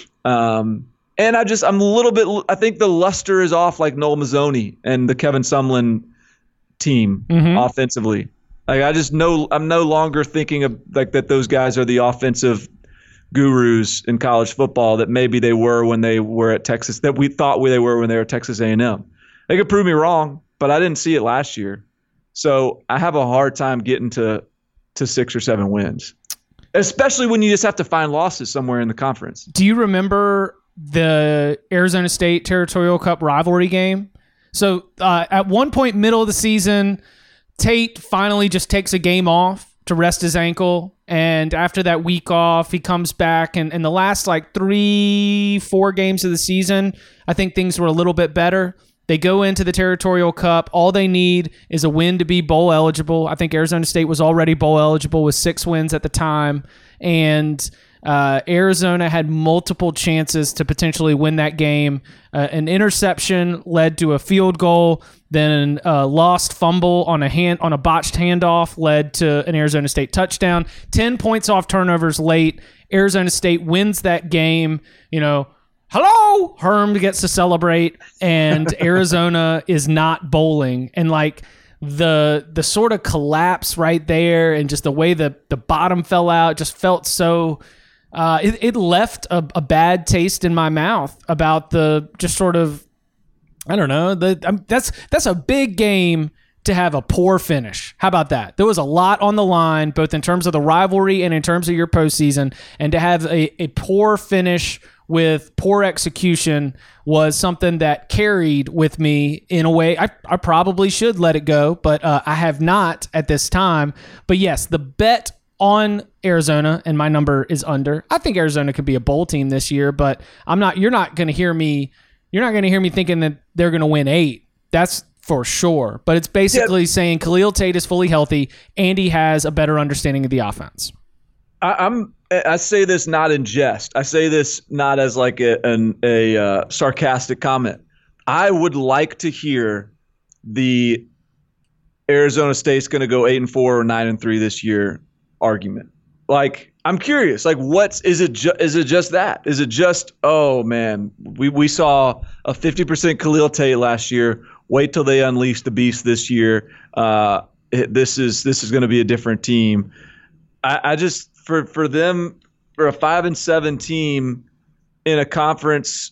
Um, and I just I'm a little bit I think the luster is off like Noel Mazzoni and the Kevin Sumlin team mm-hmm. offensively. Like I just know I'm no longer thinking of like that those guys are the offensive gurus in college football that maybe they were when they were at Texas that we thought they were when they were at Texas A and M. They could prove me wrong, but I didn't see it last year. So I have a hard time getting to to six or seven wins, especially when you just have to find losses somewhere in the conference. Do you remember the Arizona State Territorial Cup rivalry game? So uh, at one point, middle of the season, Tate finally just takes a game off to rest his ankle. And after that week off, he comes back. And in the last like three, four games of the season, I think things were a little bit better. They go into the Territorial Cup. All they need is a win to be bowl eligible. I think Arizona State was already bowl eligible with six wins at the time. And uh, Arizona had multiple chances to potentially win that game. Uh, an interception led to a field goal. Then a lost fumble on a hand on a botched handoff led to an Arizona State touchdown. Ten points off turnovers late. Arizona State wins that game. You know, hello, Herm gets to celebrate, and Arizona is not bowling. And like the the sort of collapse right there, and just the way the the bottom fell out, just felt so. Uh, it, it left a, a bad taste in my mouth about the just sort of. I don't know. The um, that's that's a big game to have a poor finish. How about that? There was a lot on the line, both in terms of the rivalry and in terms of your postseason, and to have a, a poor finish with poor execution was something that carried with me in a way. I, I probably should let it go, but uh, I have not at this time. But yes, the bet on Arizona, and my number is under. I think Arizona could be a bowl team this year, but I'm not. You're not going to hear me. You're not going to hear me thinking that they're going to win eight. That's for sure. But it's basically yeah. saying Khalil Tate is fully healthy and he has a better understanding of the offense. I, I'm. I say this not in jest. I say this not as like a an, a uh, sarcastic comment. I would like to hear the Arizona State's going to go eight and four or nine and three this year argument. Like, I'm curious. Like, what's is it? Ju- is it just that? Is it just oh man, we we saw a fifty percent Khalil Tate last year. Wait till they unleash the beast this year. Uh, it, this is this is going to be a different team. I, I just for for them for a five and seven team in a conference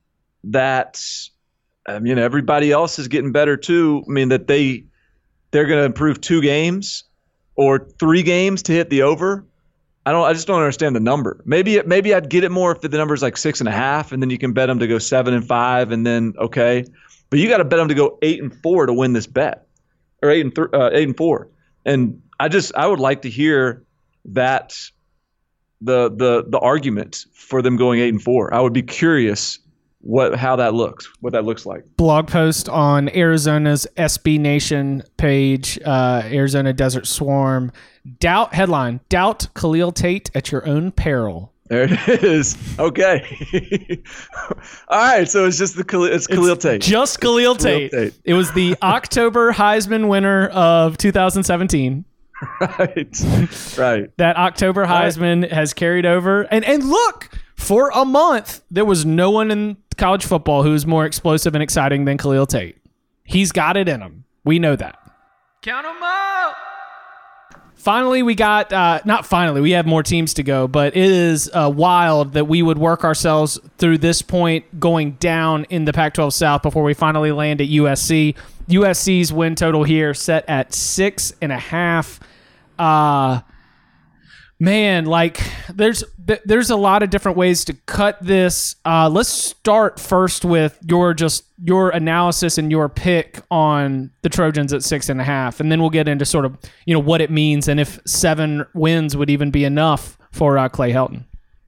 that I mean everybody else is getting better too. I mean that they they're going to improve two games or three games to hit the over. I don't. I just don't understand the number. Maybe maybe I'd get it more if the number's like six and a half, and then you can bet them to go seven and five, and then okay. But you got to bet them to go eight and four to win this bet, or eight and th- uh, eight and four. And I just I would like to hear that the the the argument for them going eight and four. I would be curious what how that looks, what that looks like. Blog post on Arizona's S B Nation page, uh, Arizona Desert Swarm. Doubt headline: Doubt Khalil Tate at your own peril. There it is. Okay. All right. So it's just the Khalil, it's Khalil it's Tate. Just Khalil Tate. Khalil Tate. It was the October Heisman winner of two thousand seventeen. Right. Right. That October Heisman right. has carried over. And and look, for a month, there was no one in college football who was more explosive and exciting than Khalil Tate. He's got it in him. We know that. Count him up. Finally, we got, uh, not finally, we have more teams to go, but it is uh, wild that we would work ourselves through this point going down in the Pac twelve South before we finally land at U S C. U S C's win total here set at six and a half. Uh, man, like there's there's a lot of different ways to cut this. Uh, let's start first with your just your analysis and your pick on the Trojans at six and a half, and then we'll get into sort of you know what it means and if seven wins would even be enough for uh, Clay Helton.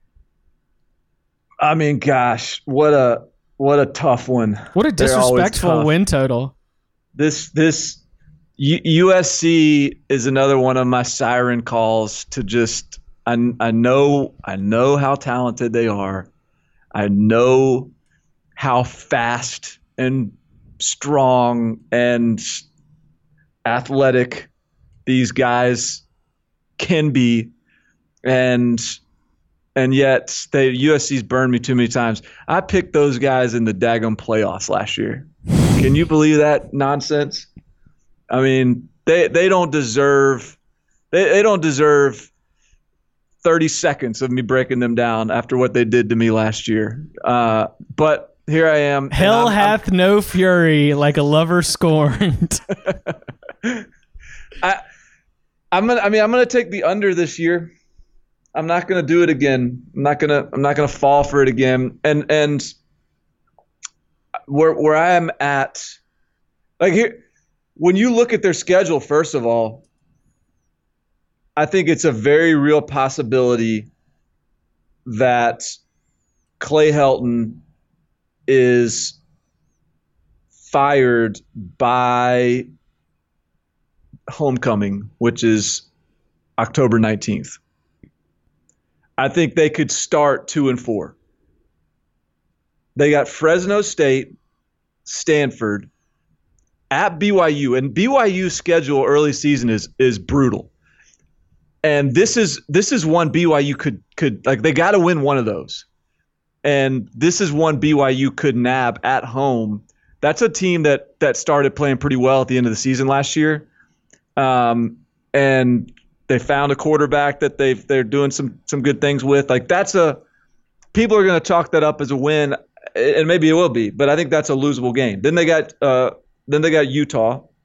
I mean, gosh, what a what a tough one. What a disrespectful win total. This this U- USC is another one of my siren calls to just I, I know I know how talented they are. I know how fast and strong and athletic these guys can be, and and yet they U S C's burned me too many times. I picked those guys in the daggum playoffs last year. Can you believe that nonsense? I mean, they they don't deserve they, they don't deserve thirty seconds of me breaking them down after what they did to me last year. Uh, but here I am. Hell I'm, hath I'm, no fury like a lover scorned. I I'm gonna I mean I'm gonna take the under this year. I'm not gonna do it again. I'm not gonna I'm not gonna fall for it again. And and where where I am at, like here, when you look at their schedule, first of all, I think it's a very real possibility that Clay Helton is fired by homecoming, which is October nineteenth. I think they could start two and four. They got Fresno State, Stanford, at B Y U, and B Y U's schedule early season is is brutal. And this is this is one B Y U could could like they got to win one of those. And this is one B Y U could nab at home. That's a team that that started playing pretty well at the end of the season last year. Um, and they found a quarterback that they've they're doing some some good things with. Like that's a people are going to chalk that up as a win, and maybe it will be, but I think that's a losable game. Then they got uh, then they got Utah,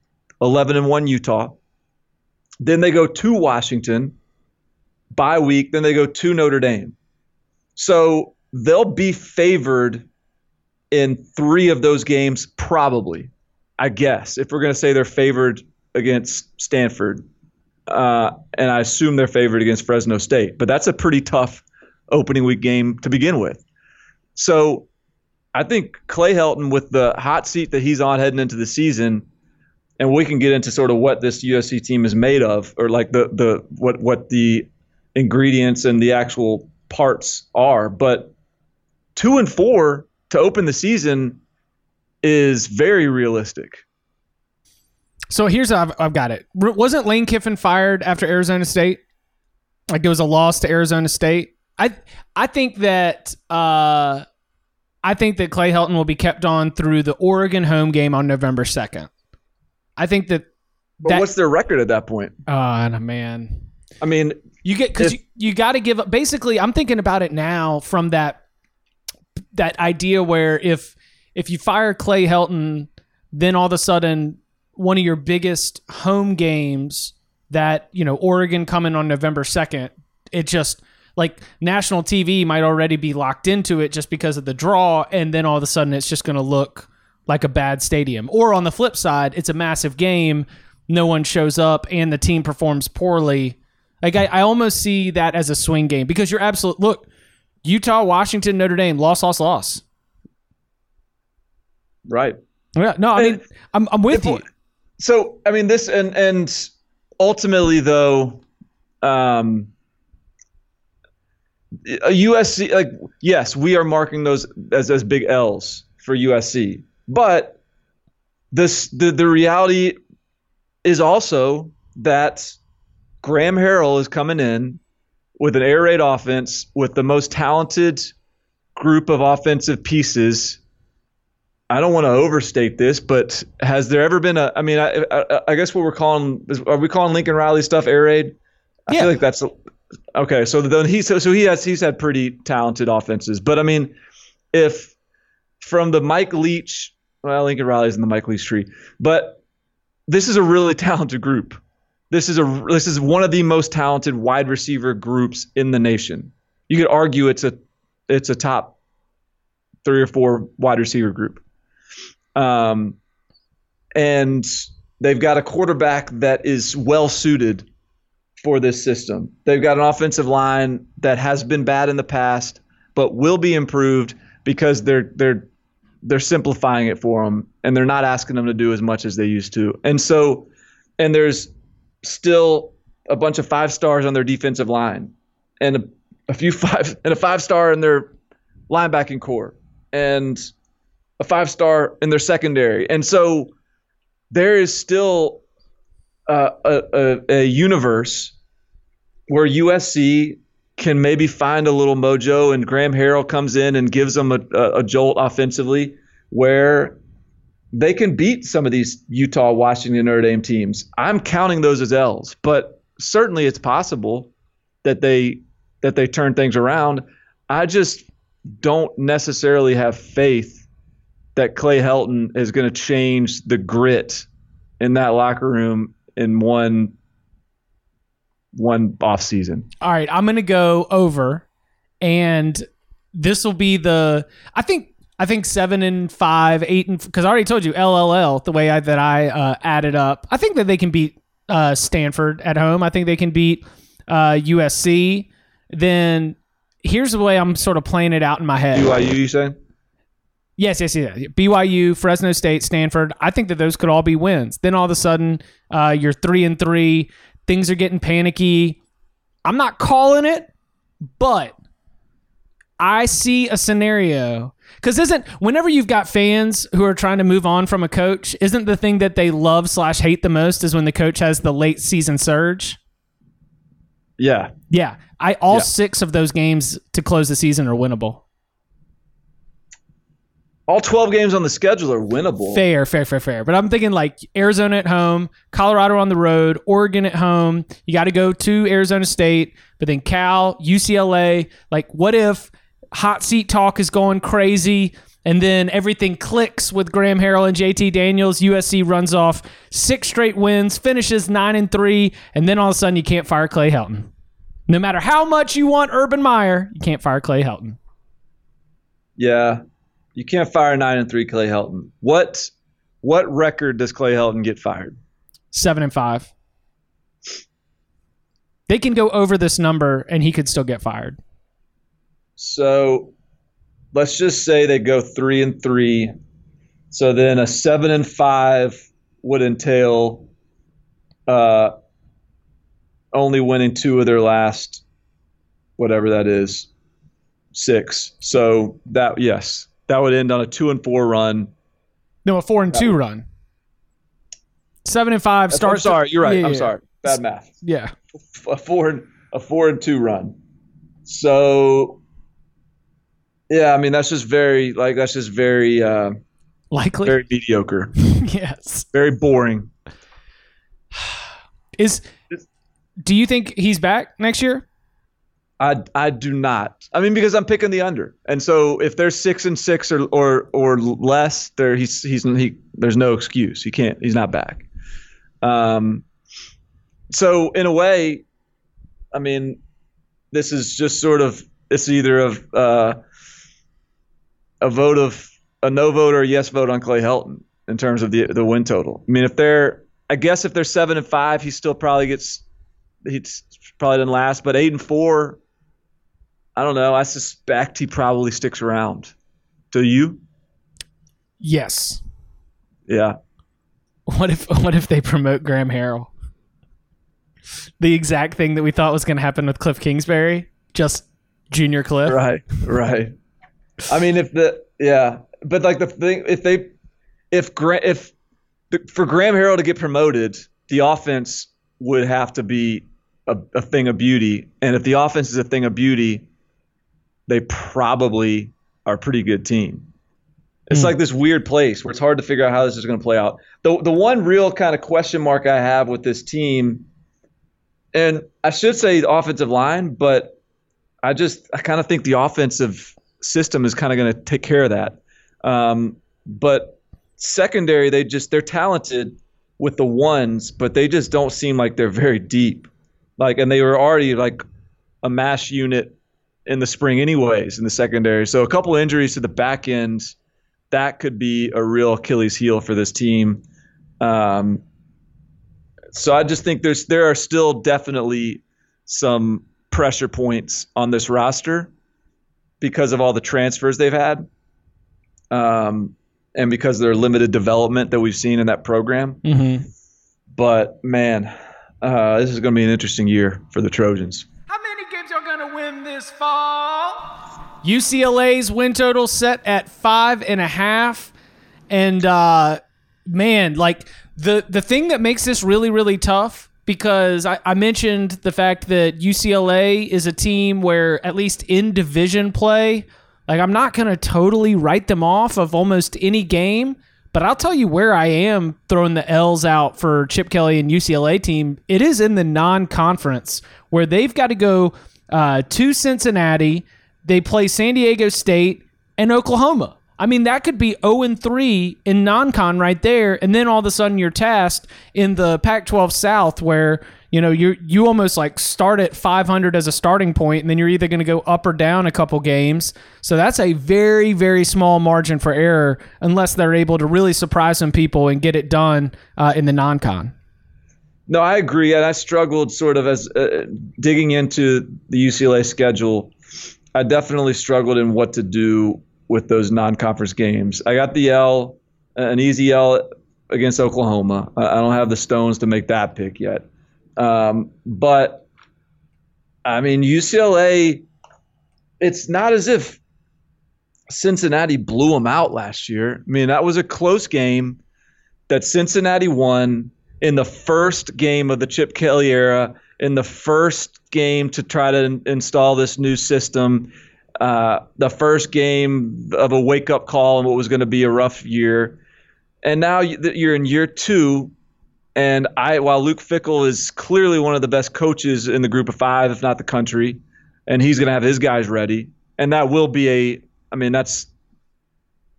eleven and one Utah. Then they go to Washington, bye week. Then they go to Notre Dame. So they'll be favored in three of those games, probably, I guess, if we're going to say they're favored against Stanford. Uh, and I assume they're favored against Fresno State. But that's a pretty tough opening week game to begin with. So I think Clay Helton, with the hot seat that he's on heading into the season, and we can get into sort of what this U S C team is made of, or like the the what what the ingredients and the actual parts are. But two and four to open the season is very realistic. So here's how I've, I've got it. Wasn't Lane Kiffin fired after Arizona State? Like it was a loss to Arizona State. I I think that uh, I think that Clay Helton will be kept on through the Oregon home game on November second. I think that. But that, what's their record at that point? Oh man. I mean, you get because you, you got to give up. Basically, I'm thinking about it now from that that idea where if if you fire Clay Helton, then all of a sudden one of your biggest home games, that, you know, Oregon coming on November second, it just like national T V might already be locked into it just because of the draw, and then all of a sudden it's just going to look like a bad stadium. Or on the flip side, it's a massive game, no one shows up, and the team performs poorly. Like I, I almost see that as a swing game, because you're absolute. Look, Utah, Washington, Notre Dame, loss, loss, loss. Right. Yeah. No, I and mean, I'm I'm with you. So I mean, this and and ultimately though, um, a U S C, like, yes, we are marking those as as big L's for U S C, but this the the reality is also that Graham Harrell is coming in with an air raid offense with the most talented group of offensive pieces. I don't want to overstate this, but has there ever been a, I mean, I, I, I guess what we're calling, are we calling Lincoln Riley stuff air raid? I yeah. feel like that's, okay. So then he's, so he has, he's had pretty talented offenses, but I mean, if from the Mike Leach, well, Lincoln Riley's in the Mike Leach tree, but this is a really talented group. This is a this is one of the most talented wide receiver groups in the nation. You could argue it's a it's a top three or four wide receiver group. Um, and they've got a quarterback that is well suited for this system. They've got an offensive line that has been bad in the past, but will be improved because they're they're they're simplifying it for them, and they're not asking them to do as much as they used to. And so, and there's still a bunch of five stars on their defensive line, and a, a few five and a five star in their linebacking core, and a five star in their secondary. And so there is still uh, a, a, a universe where U S C can maybe find a little mojo, and Graham Harrell comes in and gives them a, a, a jolt offensively, where they can beat some of these Utah, Washington, Notre Dame teams. I'm counting those as L's, but certainly it's possible that they that they turn things around. I just don't necessarily have faith that Clay Helton is going to change the grit in that locker room in one one off season. All right, I'm going to go over, and this will be the I think I think seven and five, eight and because I already told you L L L the way I, that I uh, added up. I think that they can beat uh, Stanford at home. I think they can beat uh, U S C. Then here's the way I'm sort of playing it out in my head. B Y U, you saying? Yes, yes, yes. B Y U, Fresno State, Stanford. I think that those could all be wins. Then all of a sudden, uh, you're three and three. Things are getting panicky. I'm not calling it, but I see a scenario. Because isn't whenever you've got fans who are trying to move on from a coach, isn't the thing that they love slash hate the most is when the coach has the late season surge? Yeah. Yeah. I all yeah. six of those games to close the season are winnable. All twelve games on the schedule are winnable. Fair, fair, fair, fair. But I'm thinking like Arizona at home, Colorado on the road, Oregon at home. You got to go to Arizona State, but then Cal, U C L A. Like, what if hot seat talk is going crazy And then everything clicks with Graham Harrell and J T Daniels. U S C runs off six straight wins, finishes nine and three, and then all of a sudden you can't fire Clay Helton. No matter how much you want Urban Meyer, you can't fire Clay Helton. Yeah, you can't fire nine and three Clay Helton. What what record does Clay Helton get fired? Seven and five. They can go over this number, and he could still get fired. So let's just say they go three and three. So then a seven and five would entail uh, only winning two of their last, whatever that is, six. So that yes, that would end on a two and four run. No, a four and two would, run. Seven and five starts. I'm sorry, you're right. Yeah, I'm yeah. sorry, bad math. Yeah, a four and a four and two run. So. Yeah, I mean that's just very like that's just very uh, likely, very mediocre. Yes, very boring. Is do you think he's back next year? I I do not. I mean because I'm picking the under, and so if they're six and six or or or less, there he's he's he there's no excuse. He can't. He's not back. Um. So in a way, I mean, this is just sort of it's either of. Uh, a vote of a no vote or a yes vote on Clay Helton in terms of the the win total. I mean, if they're, I guess if they're seven and five, he still probably gets, he probably doesn't last. But eight and four, I don't know. I suspect he probably sticks around. Do you? Yes. Yeah. What if what if they promote Graham Harrell? The exact thing that we thought was going to happen with Cliff Kingsbury, just Junior Cliff. Right. Right. I mean, if the yeah, but like the thing, if they, if Gra- if the, for Graham Harrell to get promoted, the offense would have to be a, a thing of beauty, and if the offense is a thing of beauty, they probably are a pretty good team. It's mm. like this weird place where it's hard to figure out how this is going to play out. The the one real kind of question mark I have with this team, and I should say the offensive line, but I just I kind of think the offensive system is kind of going to take care of that. Um, but secondary, they just they're talented with the ones, but they just don't seem like they're very deep. Like, and they were already like a mash unit in the spring, anyways, in the secondary. So a couple injuries to the back end, that could be a real Achilles heel for this team. Um, so I just think there's there are still definitely some pressure points on this roster because of all the transfers they've had, um, and because of their limited development that we've seen in that program. Mm-hmm. But, man, uh, this is going to be an interesting year for the Trojans. How many games are going to win this fall? U C L A's win total set at five and a half. And, uh, man, like the, the thing that makes this really, really tough, because I, I mentioned the fact that U C L A is a team where, at least in division play, like I'm not going to totally write them off of almost any game, but I'll tell you where I am throwing the L's out for Chip Kelly and U C L A team. It is in the non-conference where they've got to go uh, to Cincinnati. They play San Diego State and Oklahoma. I mean, that could be oh and three in non-con right there, and then all of a sudden you're tasked in the Pac twelve South where, you know, you you almost like start at five hundred as a starting point, and then you're either going to go up or down a couple games. So that's a very, very small margin for error unless they're able to really surprise some people and get it done uh, in the non-con. No, I agree, and I struggled sort of as uh, digging into the U C L A schedule. I definitely struggled in what to do with those non-conference games. I got the L, an easy L against Oklahoma. I don't have the stones to make that pick yet. Um, but, I mean, U C L A, it's not as if Cincinnati blew them out last year. I mean, that was a close game that Cincinnati won in the first game of the Chip Kelly era, in the first game to try to in- install this new system. Uh, the first game of a wake-up call in what was going to be a rough year. And now you're in year two, and I, while Luke Fickell is clearly one of the best coaches in the group of five, if not the country, and he's going to have his guys ready, and that will be a – I mean, that's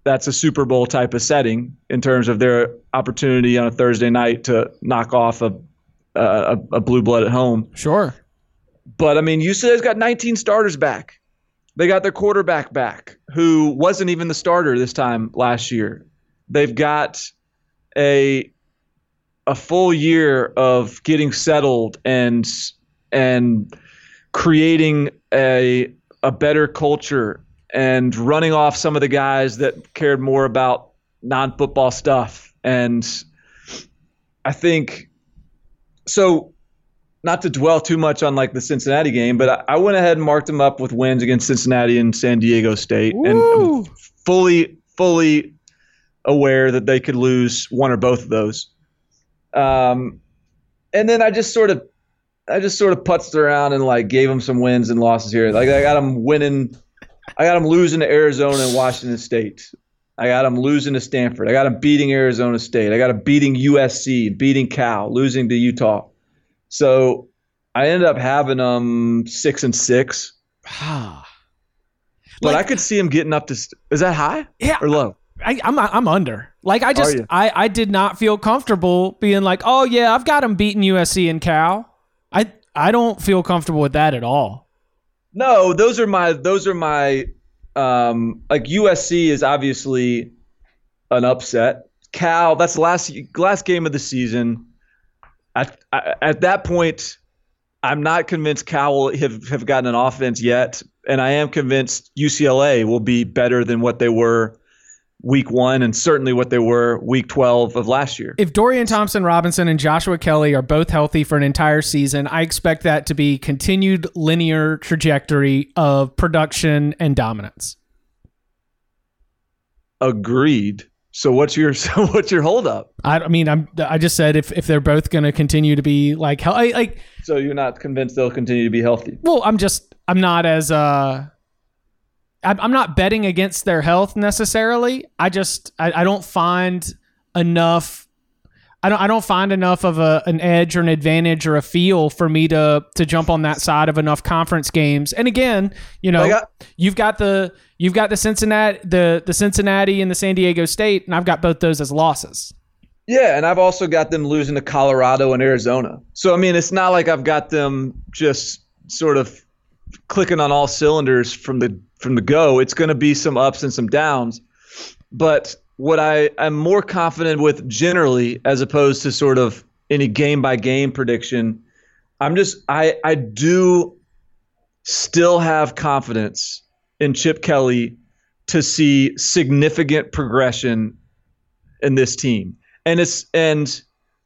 that's a Super Bowl type of setting in terms of their opportunity on a Thursday night to knock off a a, a blue blood at home. Sure. But I mean, U C L A's got nineteen starters back. They got their quarterback back, who wasn't even the starter this time last year. They've got a a full year of getting settled and and creating a a better culture and running off some of the guys that cared more about non-football stuff. And I think so. Not to dwell too much on like the Cincinnati game, but I, I went ahead and marked them up with wins against Cincinnati and San Diego State, Woo! and I'm fully, fully aware that they could lose one or both of those. Um, and then I just sort of, I just sort of putzed around and like gave them some wins and losses here. Like I got them winning, I got them losing to Arizona and Washington State. I got them losing to Stanford. I got them beating Arizona State. I got them beating U S C, beating Cal, losing to Utah. So I ended up having them um, six and six. but like, I could see him getting up to. Is that high? Yeah, or low? I, I'm I'm under. Like I just I, I did not feel comfortable being like, oh yeah, I've got him beating U S C and Cal. I I don't feel comfortable with that at all. No, those are my those are my um like U S C is obviously an upset. Cal, that's the last last game of the season. At, at that point, I'm not convinced Cal will have, have gotten an offense yet, and I am convinced U C L A will be better than what they were week one and certainly what they were week twelve of last year. If Dorian Thompson-Robinson and Joshua Kelly are both healthy for an entire season, I expect that to be continued linear trajectory of production and dominance. Agreed. So what's your so what's your holdup? I, I mean, I'm I just said if, if they're both going to continue to be like I, like. So you're not convinced they'll continue to be healthy? Well, I'm just I'm not as uh. I'm, I'm not betting against their health necessarily. I just I, I don't find enough. I don't I don't find enough of a an edge or an advantage or a feel for me to to jump on that side of enough conference games. And again, you know, got, you've got the. You've got the Cincinnati, the, the Cincinnati and the San Diego State, and I've got both those as losses. Yeah, and I've also got them losing to Colorado and Arizona. So, I mean, it's not like I've got them just sort of clicking on all cylinders from the from the go. It's going to be some ups and some downs. But what I am more confident with generally, as opposed to sort of any game-by-game prediction, I'm just I I do still have confidence in Chip Kelly to see significant progression in this team. And it's and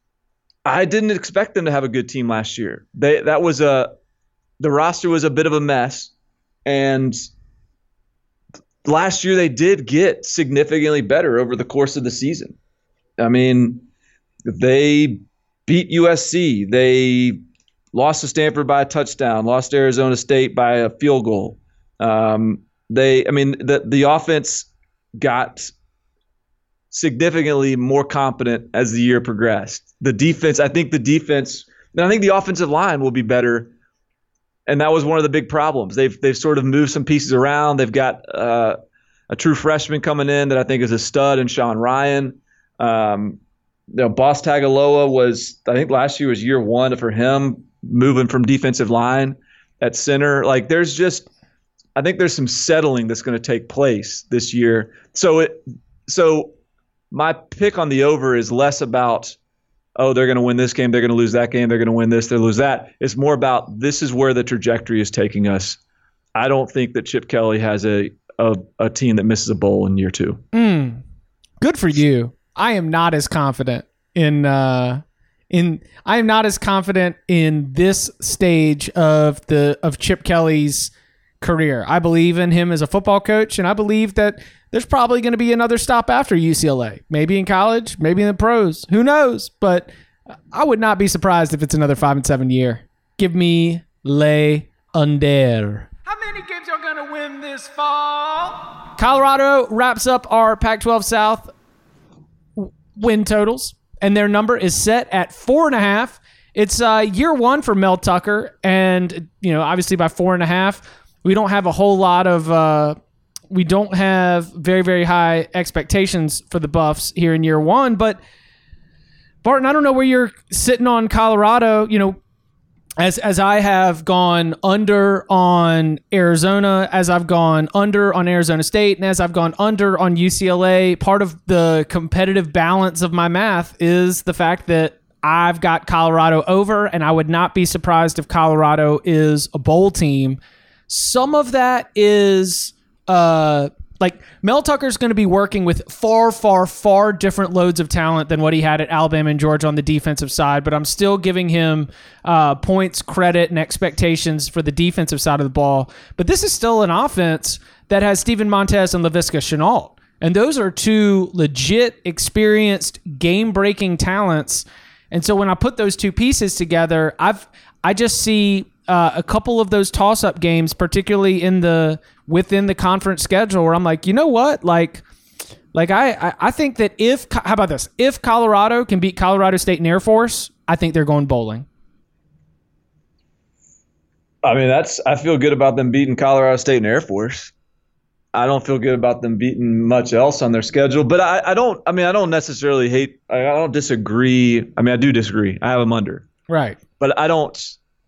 I didn't expect them to have a good team last year. They that was a the roster was a bit of a mess, and last year they did get significantly better over the course of the season. I mean, they beat U S C, they lost to Stanford by a touchdown, lost to Arizona State by a field goal. Um, they, I mean, the the offense got significantly more competent as the year progressed. The defense, I think the defense, and I think the offensive line will be better. And that was one of the big problems. They've they've sort of moved some pieces around. They've got uh, a true freshman coming in that I think is a stud in Sean Ryan. Um, you know, Boss Tagaloa was, I think last year was year one for him, moving from defensive line at center. Like there's just, I think there's some settling that's going to take place this year. So it, so my pick on the over is less about, oh, they're going to win this game, they're going to lose that game, they're going to win this, they'll lose that. It's more about this is where the trajectory is taking us. I don't think that Chip Kelly has a a, a team that misses a bowl in year two. Mm, good for you. I am not as confident in uh, in I am not as confident in this stage of the of Chip Kelly's career. I believe in him as a football coach, and I believe that there's probably going to be another stop after U C L A. Maybe in college, maybe in the pros. Who knows? But I would not be surprised if it's another five and seven year. Give me Le Under. How many games are going to win this fall? Colorado wraps up our Pac twelve South win totals, and their number is set at four and a half. It's uh, year one for Mel Tucker, and you know, obviously by four and a half, we don't have a whole lot of. Uh, we don't have very, very high expectations for the Buffs here in year one. But Barton, I don't know where you're sitting on Colorado. You know, as as I have gone under on Arizona, as I've gone under on Arizona State, and as I've gone under on U C L A, part of the competitive balance of my math is the fact that I've got Colorado over, and I would not be surprised if Colorado is a bowl team. Some of that is uh, like Mel Tucker's going to be working with far, far, far different loads of talent than what he had at Alabama and Georgia on the defensive side, but I'm still giving him uh, points, credit, and expectations for the defensive side of the ball. But this is still an offense that has Steven Montez and Laviska Shenault, and those are two legit, experienced, game-breaking talents. And so when I put those two pieces together, I've I just see uh, a couple of those toss-up games, particularly in the within the conference schedule, where I'm like, you know what, like, like I I, I think that if how about this? If Colorado can beat Colorado State and Air Force, I think they're going bowling. I mean, that's I feel good about them beating Colorado State and Air Force. I don't feel good about them beating much else on their schedule, but I, I don't. I mean, I don't necessarily hate. I, I don't disagree. I mean, I do disagree. I have them under, right? But I don't.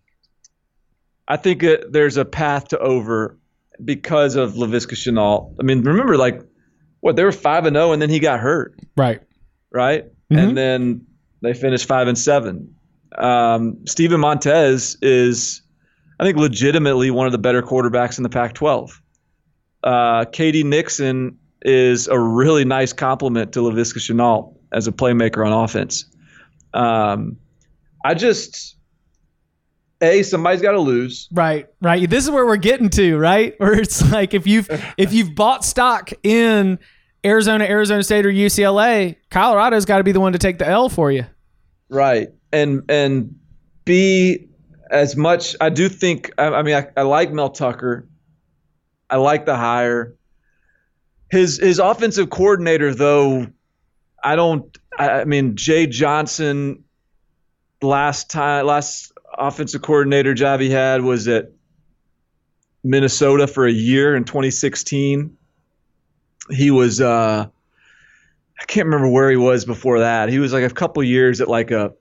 I think it, there's a path to over because of Laviska Shenault. I mean, remember, like, what they were five and zero, and then he got hurt, right? Right, mm-hmm. And then they finished five and seven. Um, Steven Montez is, I think, legitimately one of the better quarterbacks in the Pac twelve. Uh, K D Nixon is a really nice compliment to Laviska Shenault as a playmaker on offense. Um, I just, A, somebody's got to lose. Right, right. This is where we're getting to, right? Where it's like if you've if you've bought stock in Arizona, Arizona State, or U C L A, Colorado's got to be the one to take the L for you. Right, and and B, as much I do think. I, I mean, I, I like Mel Tucker. I like the hire. His his offensive coordinator, though, I don't. I mean, Jay Johnson. Last time, last offensive coordinator job he had was at Minnesota for a year in twenty sixteen. He was. Uh, I can't remember where he was before that. He was like a couple years at like a.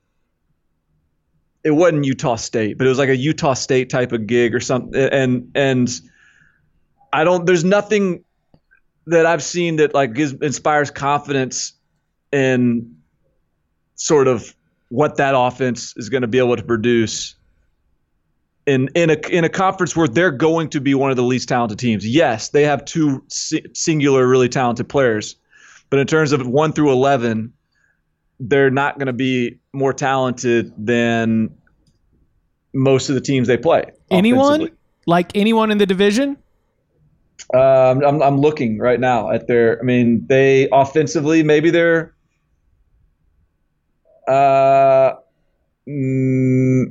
It wasn't Utah State, but it was like a Utah State type of gig or something, and and. I don't. There's nothing that I've seen that like gives inspires confidence in sort of what that offense is going to be able to produce in in a in a conference where they're going to be one of the least talented teams. Yes, they have two si- singular, really talented players, but in terms of one through eleven, they're not going to be more talented than most of the teams they play. Anyone like anyone in the division? Um, I'm I'm looking right now at their. I mean, they offensively maybe they're. Uh, mm,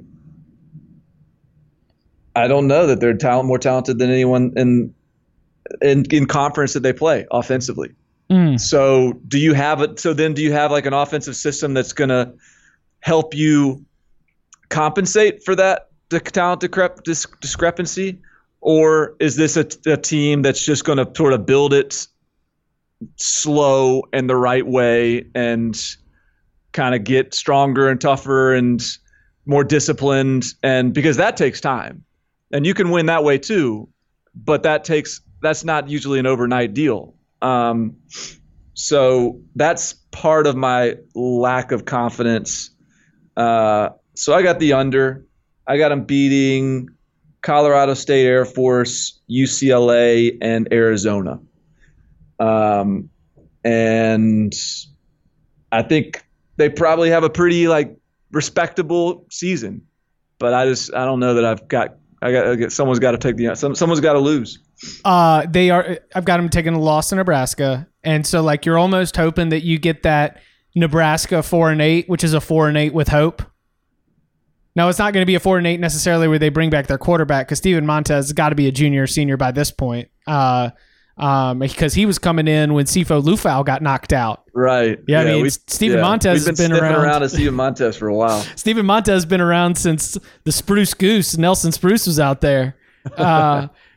I don't know that they're talent more talented than anyone in in in conference that they play offensively. Mm. So do you have it? So then do you have like an offensive system that's going to help you compensate for that the talent discrep- discrepancy? Or is this a, a team that's just going to sort of build it slow and the right way and kind of get stronger and tougher and more disciplined? And because that takes time, and you can win that way too, but that takes that's not usually an overnight deal. Um, so that's part of my lack of confidence. Uh, so I got the under. I got them beating Colorado State, Air Force, U C L A, and Arizona. Um, and I think they probably have a pretty like respectable season, but I just I don't know that I've got I got, I got someone's got to take the some someone's got to lose. Uh, they are. I've got them taking a loss to Nebraska, and so like you're almost hoping that you get that Nebraska four and eight, which is a four and eight with hope. Now, it's not going to be a four and eight necessarily where they bring back their quarterback because Steven Montez has got to be a junior or senior by this point uh, um, because he was coming in when Sifo Lufau got knocked out. Right. Yeah, yeah I mean, we, Steven yeah. Montez We've been has been around. around as Steven Montez for a while. Steven Montez has been around since the Spruce Goose, Nelson Spruce was out there. Uh,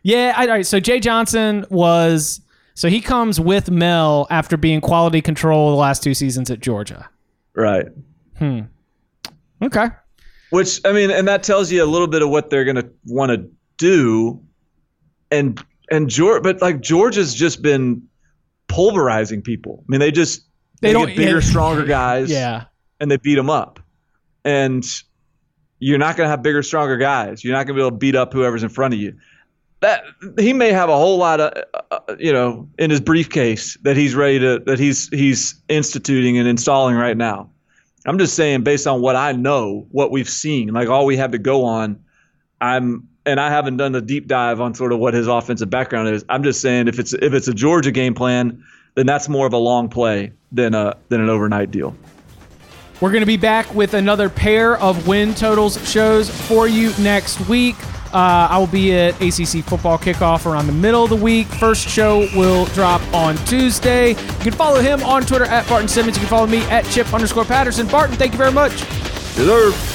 Yeah, I, all right. So Jay Johnson was so he comes with Mel after being quality control the last two seasons at Georgia. Right. Hmm. Okay. Which, I mean, and that tells you a little bit of what they're going to want to do. And and Georgia, but like Georgia's just been pulverizing people. I mean, they just they, they don't get bigger, yeah. stronger guys. Yeah. And they beat them up. And you're not going to have bigger, stronger guys. You're not going to be able to beat up whoever's in front of you. That he may have a whole lot of, uh, you know, in his briefcase that he's ready to that he's he's instituting and installing right now. I'm just saying, based on what I know, what we've seen, like all we have to go on. I'm and I haven't done a deep dive on sort of what his offensive background is. I'm just saying, if it's if it's a Georgia game plan, then that's more of a long play than a than an overnight deal. We're going to be back with another pair of win totals shows for you next week. Uh, I will be at A C C football kickoff around the middle of the week. First show will drop on Tuesday. You can follow him on Twitter at Barton Simmons. You can follow me at Chip underscore Patterson. Barton, thank you very much. Yes, sir.